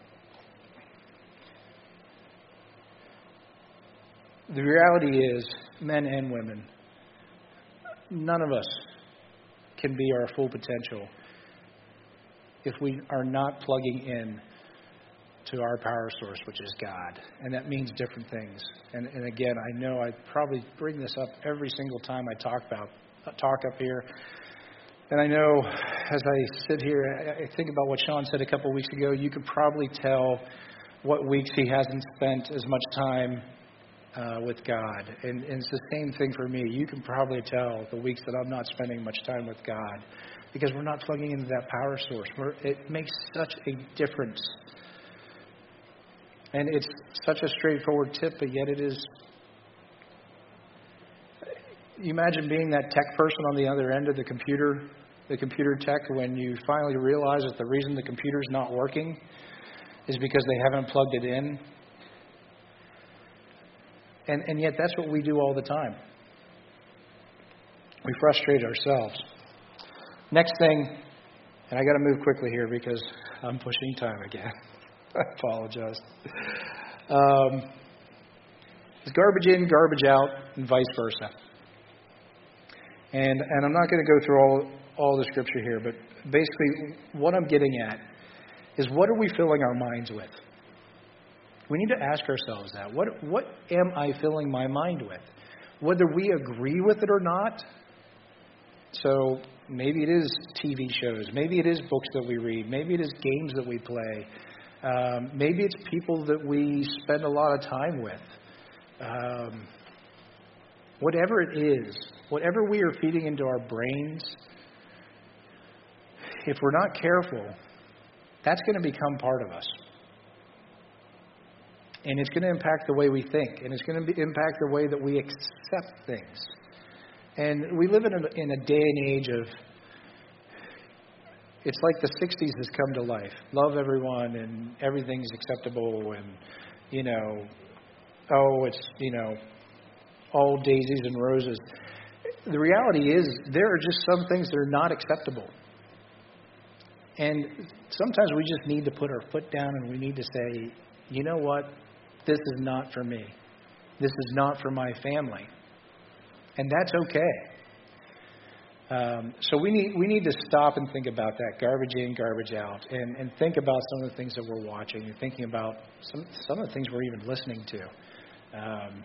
The reality is, men and women, none of us can be our full potential if we are not plugging in to our power source, which is God. And that means different things. And, and again, I know I probably bring this up every single time I talk about talk up here. And I know as I sit here, I think about what Sean said a couple of weeks ago, you could probably tell what weeks he hasn't spent as much time uh, with God. And, and it's the same thing for me. You can probably tell the weeks that I'm not spending much time with God because we're not plugging into that power source. We're, it makes such a difference. And it's such a straightforward tip, but yet it is. You imagine being that tech person on the other end of the computer, the computer tech, when you finally realize that the reason the computer's not working is because they haven't plugged it in. And, and yet that's what we do all the time. We frustrate ourselves. Next thing, and I got to move quickly here because I'm pushing time again. I apologize. Um, it's garbage in, garbage out, and vice versa. And and I'm not going to go through all all the scripture here, but basically what I'm getting at is, what are we filling our minds with? We need to ask ourselves that. What what am I filling my mind with? Whether we agree with it or not. So maybe it is T V shows. Maybe it is books that we read. Maybe it is games that we play. Um, maybe it's people that we spend a lot of time with. Um, whatever it is, whatever we are feeding into our brains, if we're not careful, that's going to become part of us. And it's going to impact the way we think. And it's going to be, impact the way that we accept things. And we live in a, in a day and age of, it's like the sixties has come to life. Love everyone and everything's acceptable and, you know, oh, it's, you know, all daisies and roses. The reality is there are just some things that are not acceptable. And sometimes we just need to put our foot down and we need to say, you know what? This is not for me. This is not for my family. And that's okay. Um, so we need we need to stop and think about that, garbage in, garbage out, and, and think about some of the things that we're watching and thinking about some, some of the things we're even listening to. Um,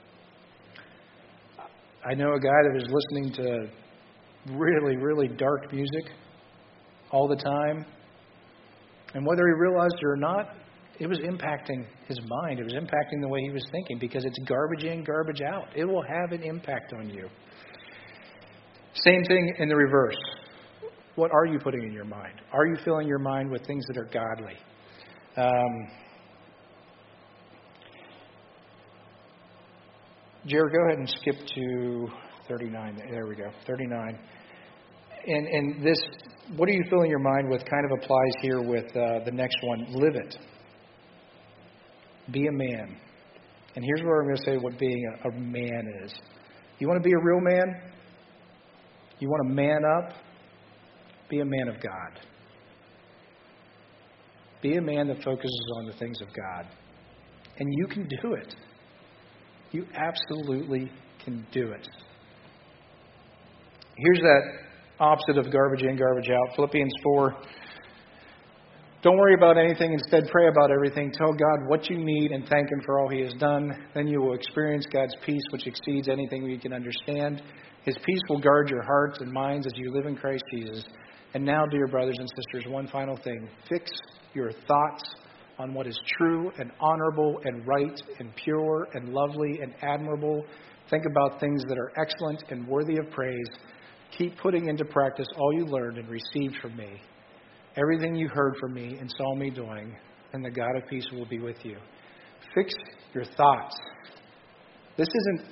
I know a guy that was listening to really, really dark music all the time. And whether he realized it or not, it was impacting his mind. It was impacting the way he was thinking because it's garbage in, garbage out. It will have an impact on you. Same thing in the reverse. What are you putting in your mind? Are you filling your mind with things that are godly? Um, Jared, go ahead and skip to thirty-nine. There we go, thirty-nine. And, and this, what are you filling your mind with, kind of applies here with uh, the next one. Live it. Be a man. And here's where I'm going to say what being a, a man is. You want to be a real man? You want to man up? Be a man of God. Be a man that focuses on the things of God. And you can do it. You absolutely can do it. Here's that opposite of garbage in, garbage out. Philippians four. Don't worry about anything. Instead, pray about everything. Tell God what you need and thank Him for all He has done. Then you will experience God's peace, which exceeds anything we can understand. His peace will guard your hearts and minds as you live in Christ Jesus. And now, dear brothers and sisters, one final thing. Fix your thoughts on what is true and honorable and right and pure and lovely and admirable. Think about things that are excellent and worthy of praise. Keep putting into practice all you learned and received from me. Everything you heard from me and saw me doing, and the God of peace will be with you. Fix your thoughts. This isn't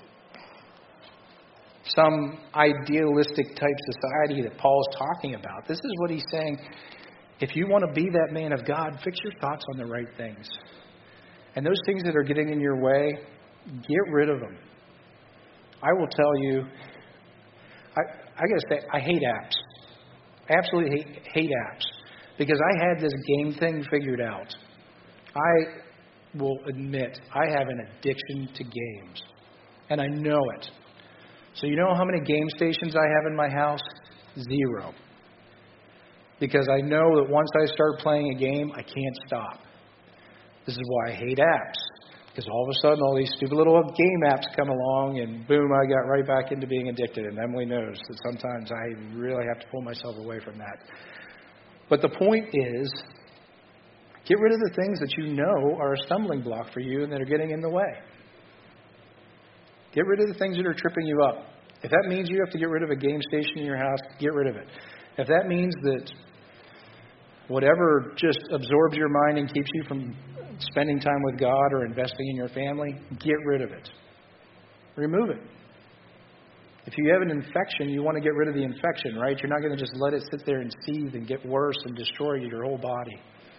some idealistic type society that Paul's talking about. This is what he's saying. If you want to be that man of God, fix your thoughts on the right things. And those things that are getting in your way, get rid of them. I will tell you, I, I got to say, I hate apps. I absolutely hate, hate apps. Because I had this game thing figured out. I will admit, I have an addiction to games. And I know it. So you know how many game stations I have in my house? Zero. Because I know that once I start playing a game, I can't stop. This is why I hate apps. Because all of a sudden, all these stupid little game apps come along, and boom, I got right back into being addicted. And Emily knows that sometimes I really have to pull myself away from that. But the point is, get rid of the things that you know are a stumbling block for you and that are getting in the way. Get rid of the things that are tripping you up. If that means you have to get rid of a game station in your house, get rid of it. If that means that whatever just absorbs your mind and keeps you from spending time with God or investing in your family, get rid of it. Remove it. If you have an infection, you want to get rid of the infection, right? You're not going to just let it sit there and seethe and get worse and destroy your whole body.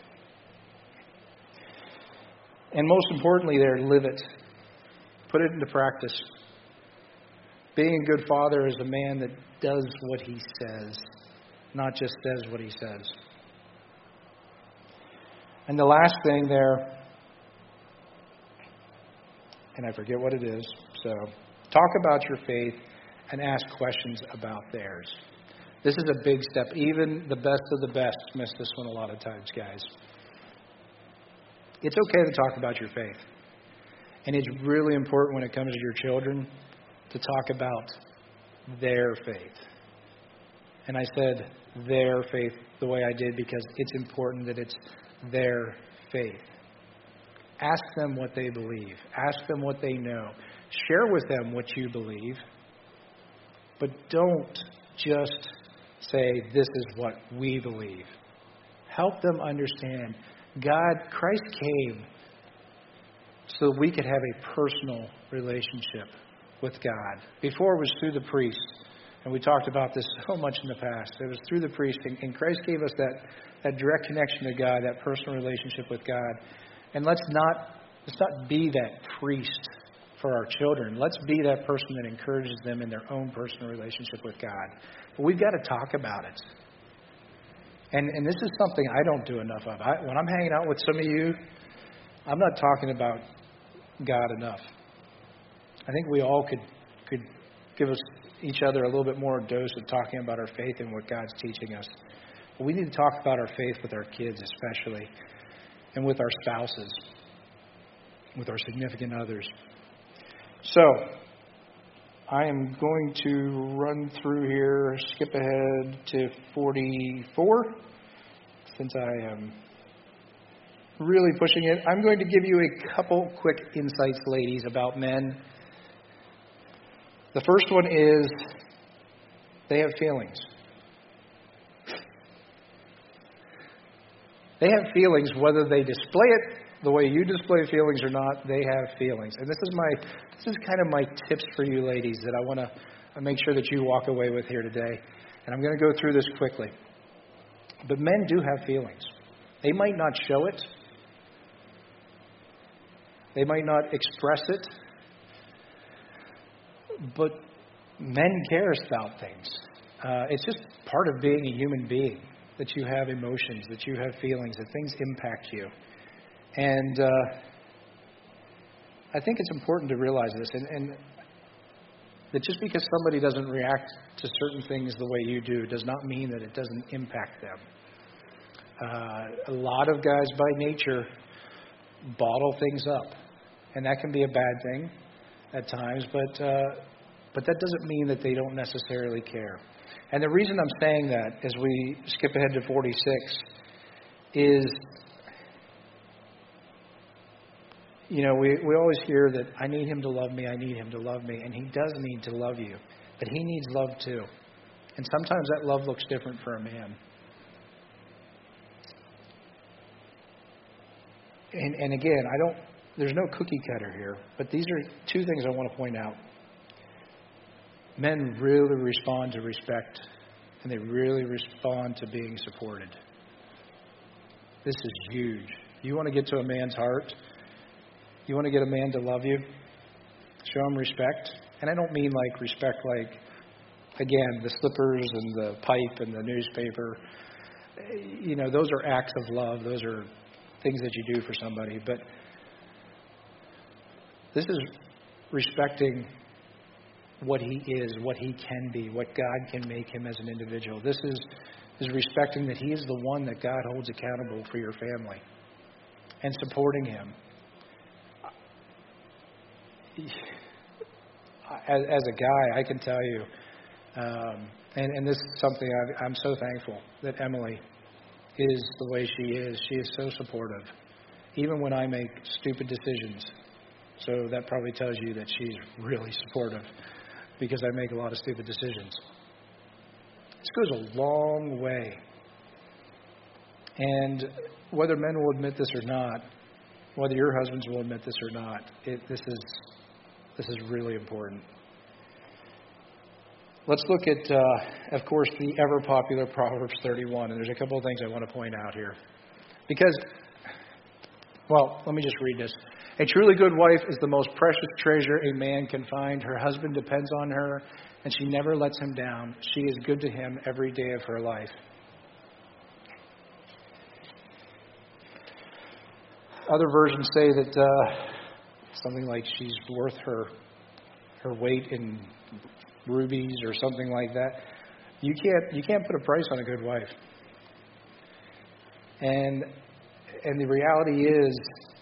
And most importantly there, live it. Put it into practice. Being a good father is a man that does what he says, not just says what he says. And the last thing there, and I forget what it is, so talk about your faith and ask questions about theirs. This is a big step. Even the best of the best miss this one a lot of times, guys. It's okay to talk about your faith. And it's really important when it comes to your children to talk about their faith. And I said their faith the way I did because it's important that it's their faith. Ask them what they believe. Ask them what they know. Share with them what you believe. But don't just say, this is what we believe. Help them understand. God, Christ came so that we could have a personal relationship with God. Before it was through the priest. And we talked about this so much in the past. It was through the priest. And Christ gave us that, that direct connection to God, that personal relationship with God. And let's not, let's not be that priest for our children. Let's be that person that encourages them in their own personal relationship with God. But we've got to talk about it. And, and this is something I don't do enough of. I, when I'm hanging out with some of you, I'm not talking about God enough. I think we all could could give us each other a little bit more dose of talking about our faith and what God's teaching us. But we need to talk about our faith with our kids especially, and with our spouses, with our significant others. So, I am going to run through here, skip ahead to forty-four, since I am really pushing it. I'm going to give you a couple quick insights, ladies, about men. The first one is They have feelings. They have feelings whether they display it the way you display feelings or not. They have feelings. And this is my this is kind of my tips for you ladies that I want to make sure that you walk away with here today. And I'm going to go through this quickly. But men do have feelings. They might not show it. They might not express it. But men care about things. Uh, it's just part of being a human being that you have emotions, that you have feelings, that things impact you. And uh, I think it's important to realize this, and, and that just because somebody doesn't react to certain things the way you do does not mean that it doesn't impact them. Uh, a lot of guys by nature bottle things up, and that can be a bad thing at times, but uh, but that doesn't mean that they don't necessarily care. And the reason I'm saying that, as we skip ahead to forty-six, is, you know, we, we always hear that I need him to love me, I need him to love me, and he does need to love you, but he needs love too. And sometimes that love looks different for a man. And, and again, I don't, there's no cookie cutter here, but these are two things I want to point out. Men really respond to respect, and they really respond to being supported. This is huge. You want to get to a man's heart? You want to get a man to love you? Show him respect. And I don't mean like respect like, again, the slippers and the pipe and the newspaper. You know, those are acts of love. Those are things that you do for somebody. But this is respecting what he is, what he can be, what God can make him as an individual. This is, is respecting that he is the one that God holds accountable for your family and supporting him. As, as a guy, I can tell you, um, and, and this is something I've, I'm so thankful that Emily is the way she is. She is so supportive, even when I make stupid decisions. So that probably tells you that she's really supportive, because I make a lot of stupid decisions. This goes a long way. And whether men will admit this or not, whether your husbands will admit this or not, it, this is this is really important. Let's look at, uh, of course, the ever-popular Proverbs thirty-one. And there's a couple of things I want to point out here. Because, well, let me just read this. A truly good wife is the most precious treasure a man can find. Her husband depends on her, and she never lets him down. She is good to him every day of her life. Other versions say that uh, something like she's worth her her weight in rubies or something like that. You can't you can't put a price on a good wife. And and the reality is,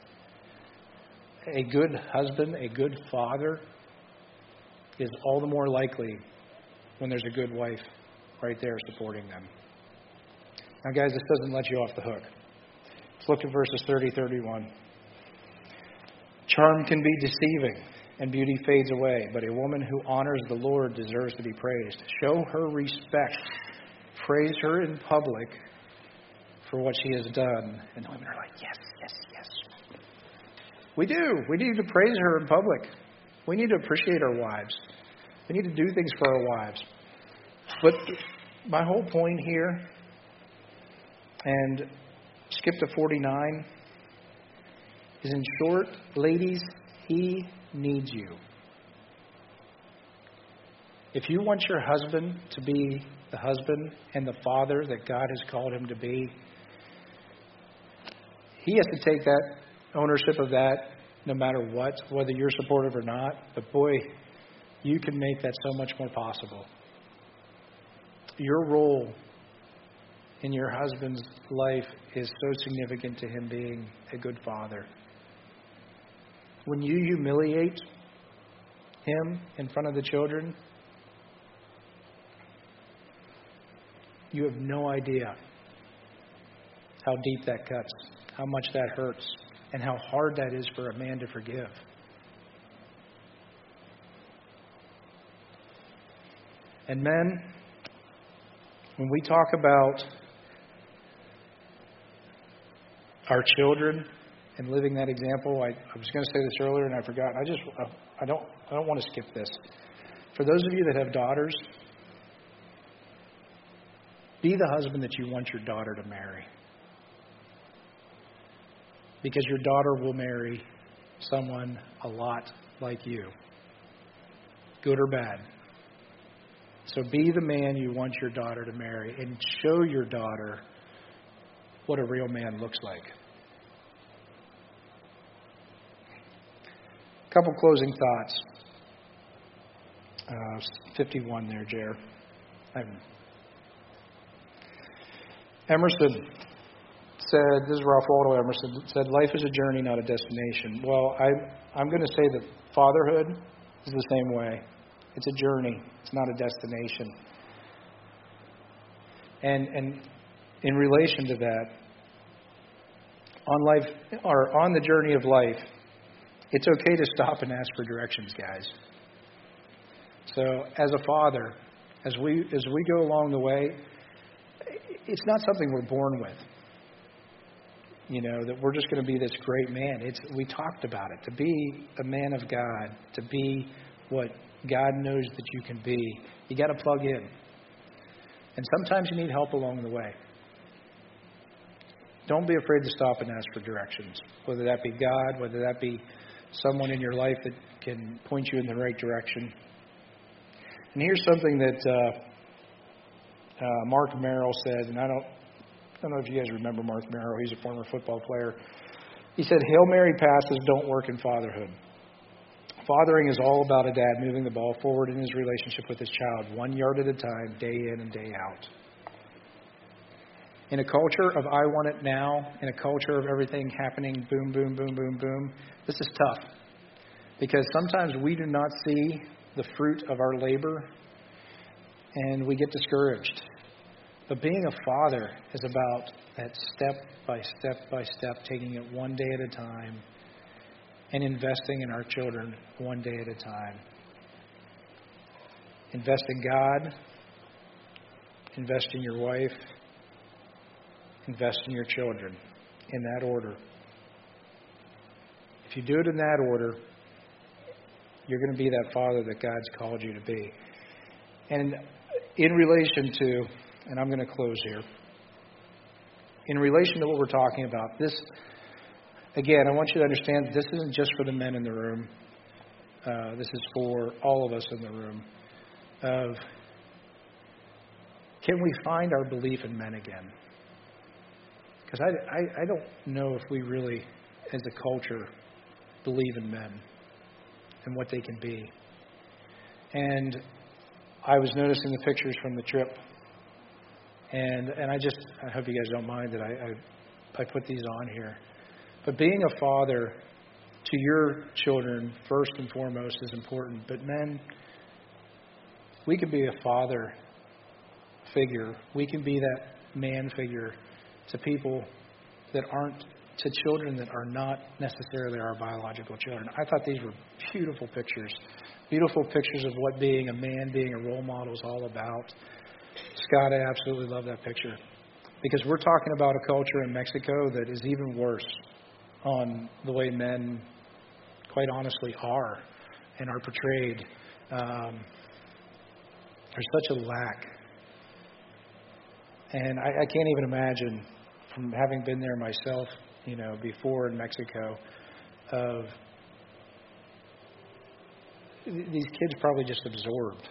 a good husband, a good father, is all the more likely when there's a good wife right there supporting them. Now, guys, this doesn't let you off the hook. Let's look at verses thirty, thirty-one. Charm can be deceiving, and beauty fades away, but a woman who honors the Lord deserves to be praised. Show her respect. Praise her in public for what she has done. And women are like, yes, yes, yes. We do. We need to praise her in public. We need to appreciate our wives. We need to do things for our wives. But my whole point here, and skip to forty-nine, is in short, ladies, he needs you. If you want your husband to be the husband and the father that God has called him to be, he has to take that ownership of that no matter what, whether you're supportive or not. But boy, you can make that so much more possible. Your role in your husband's life is so significant to him being a good father. When you humiliate him in front of the children, you have no idea how deep that cuts, how much that hurts, and how hard that is for a man to forgive. And men, when we talk about our children and living that example, I, I was going to say this earlier and I forgot. I just I, I don't I don't want to skip this. For those of you that have daughters, be the husband that you want your daughter to marry. Because your daughter will marry someone a lot like you, good or bad. So be the man you want your daughter to marry and show your daughter what a real man looks like. A couple closing thoughts. Uh, fifty-one there, Jer. I'm... Emerson said, this is Ralph Waldo Emerson, said, life is a journey, not a destination. Well, I, I'm going to say that fatherhood is the same way. It's a journey. It's not a destination. And and in relation to that, on life or on the journey of life, it's okay to stop and ask for directions, guys. So as a father, as we as we go along the way, it's not something we're born with. You know, that we're just going to be this great man. It's we talked about it. To be a man of God, to be what God knows that you can be, you got to plug in. And sometimes you need help along the way. Don't be afraid to stop and ask for directions, whether that be God, whether that be someone in your life that can point you in the right direction. And here's something that uh, uh, Mark Merrill said, and I don't, I don't know if you guys remember Mark Merrill. He's a former football player. He said, Hail Mary passes don't work in fatherhood. Fathering is all about a dad moving the ball forward in his relationship with his child, one yard at a time, day in and day out. In a culture of I want it now, in a culture of everything happening, boom, boom, boom, boom, boom, this is tough. Because sometimes we do not see the fruit of our labor, and we get discouraged. But being a father is about that step by step by step, taking it one day at a time, and investing in our children one day at a time. Invest in God. Invest in your wife. Invest in your children. In that order. If you do it in that order, you're going to be that father that God's called you to be. And in relation to, and I'm going to close here, in relation to what we're talking about, this, again, I want you to understand this isn't just for the men in the room. Uh, this is for all of us in the room. Of, can we find our belief in men again? Because I, I, I don't know if we really, as a culture, believe in men and what they can be. And I was noticing the pictures from the trip. And and I just, I hope you guys don't mind that I, I, I put these on here. But being a father to your children, first and foremost, is important. But men, we can be a father figure. We can be that man figure to people that aren't, to children that are not necessarily our biological children. I thought these were beautiful pictures. Beautiful pictures of what being a man, being a role model is all about. Scott, I absolutely love that picture. Because we're talking about a culture in Mexico that is even worse on the way men, quite honestly, are and are portrayed. Um, there's such a lack. And I, I can't even imagine, from having been there myself, you know, before in Mexico, of these kids probably just absorbed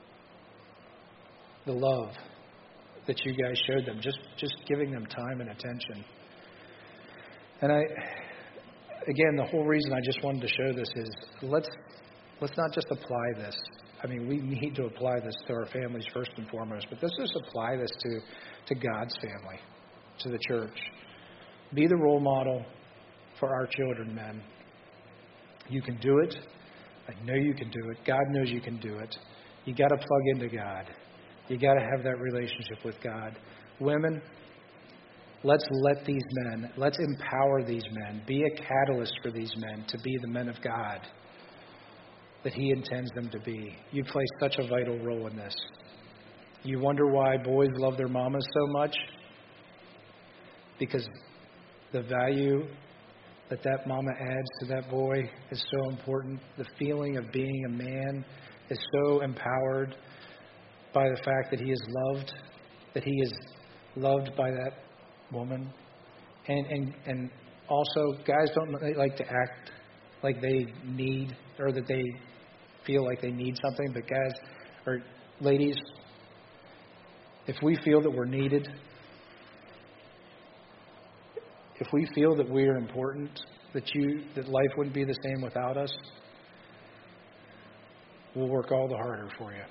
the love that you guys showed them, just just giving them time and attention. And I, again, the whole reason I just wanted to show this is let's let's not just apply this. I mean, we need to apply this to our families first and foremost, but let's just apply this to, to God's family, to the church. Be the role model for our children, men. You can do it. I know you can do it. God knows you can do it. You got to plug into God. You got to have that relationship with God. Women, let's let these men, let's empower these men. Be a catalyst for these men to be the men of God that He intends them to be. You play such a vital role in this. You wonder why boys love their mamas so much? Because the value that that mama adds to that boy is so important. The feeling of being a man is so empowered by the fact that he is loved, that he is loved by that woman. And and, and also, guys don't like to act like they need, or that they feel like they need something, but guys, or ladies, if we feel that we're needed, if we feel that we are important, that you that life wouldn't be the same without us, we'll work all the harder for you.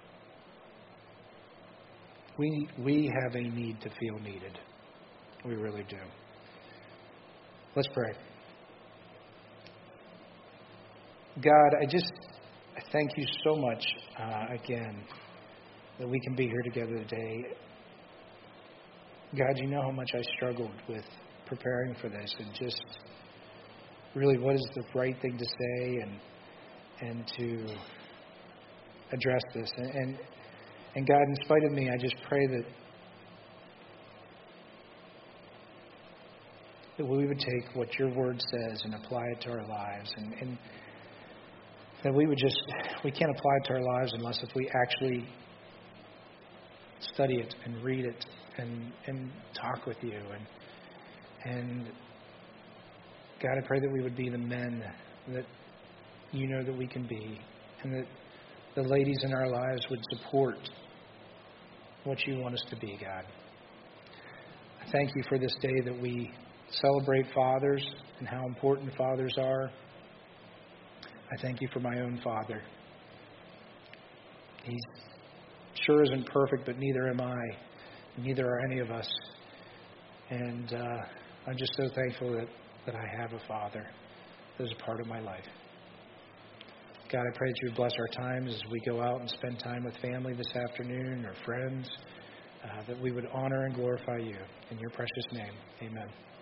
We we have a need to feel needed. We really do. Let's pray. God, I just I thank you so much uh, again that we can be here together today. God, you know how much I struggled with preparing for this and just really what is the right thing to say and and to address this. And, and and God, in spite of me, I just pray that that we would take what your word says and apply it to our lives. And, and that we would just, we can't apply it to our lives unless if we actually study it and read it and, and talk with you. And, and God, I pray that we would be the men that you know that we can be, and that the ladies in our lives would support what you want us to be, God. I thank you for this day that we celebrate fathers and how important fathers are. I thank you for my own father. He sure isn't perfect, but neither am I. Neither are any of us. And uh, I'm just so thankful that, that I have a father that is a part of my life. God, I pray that you would bless our times as we go out and spend time with family this afternoon or friends, uh, that we would honor and glorify you. In your precious name, amen.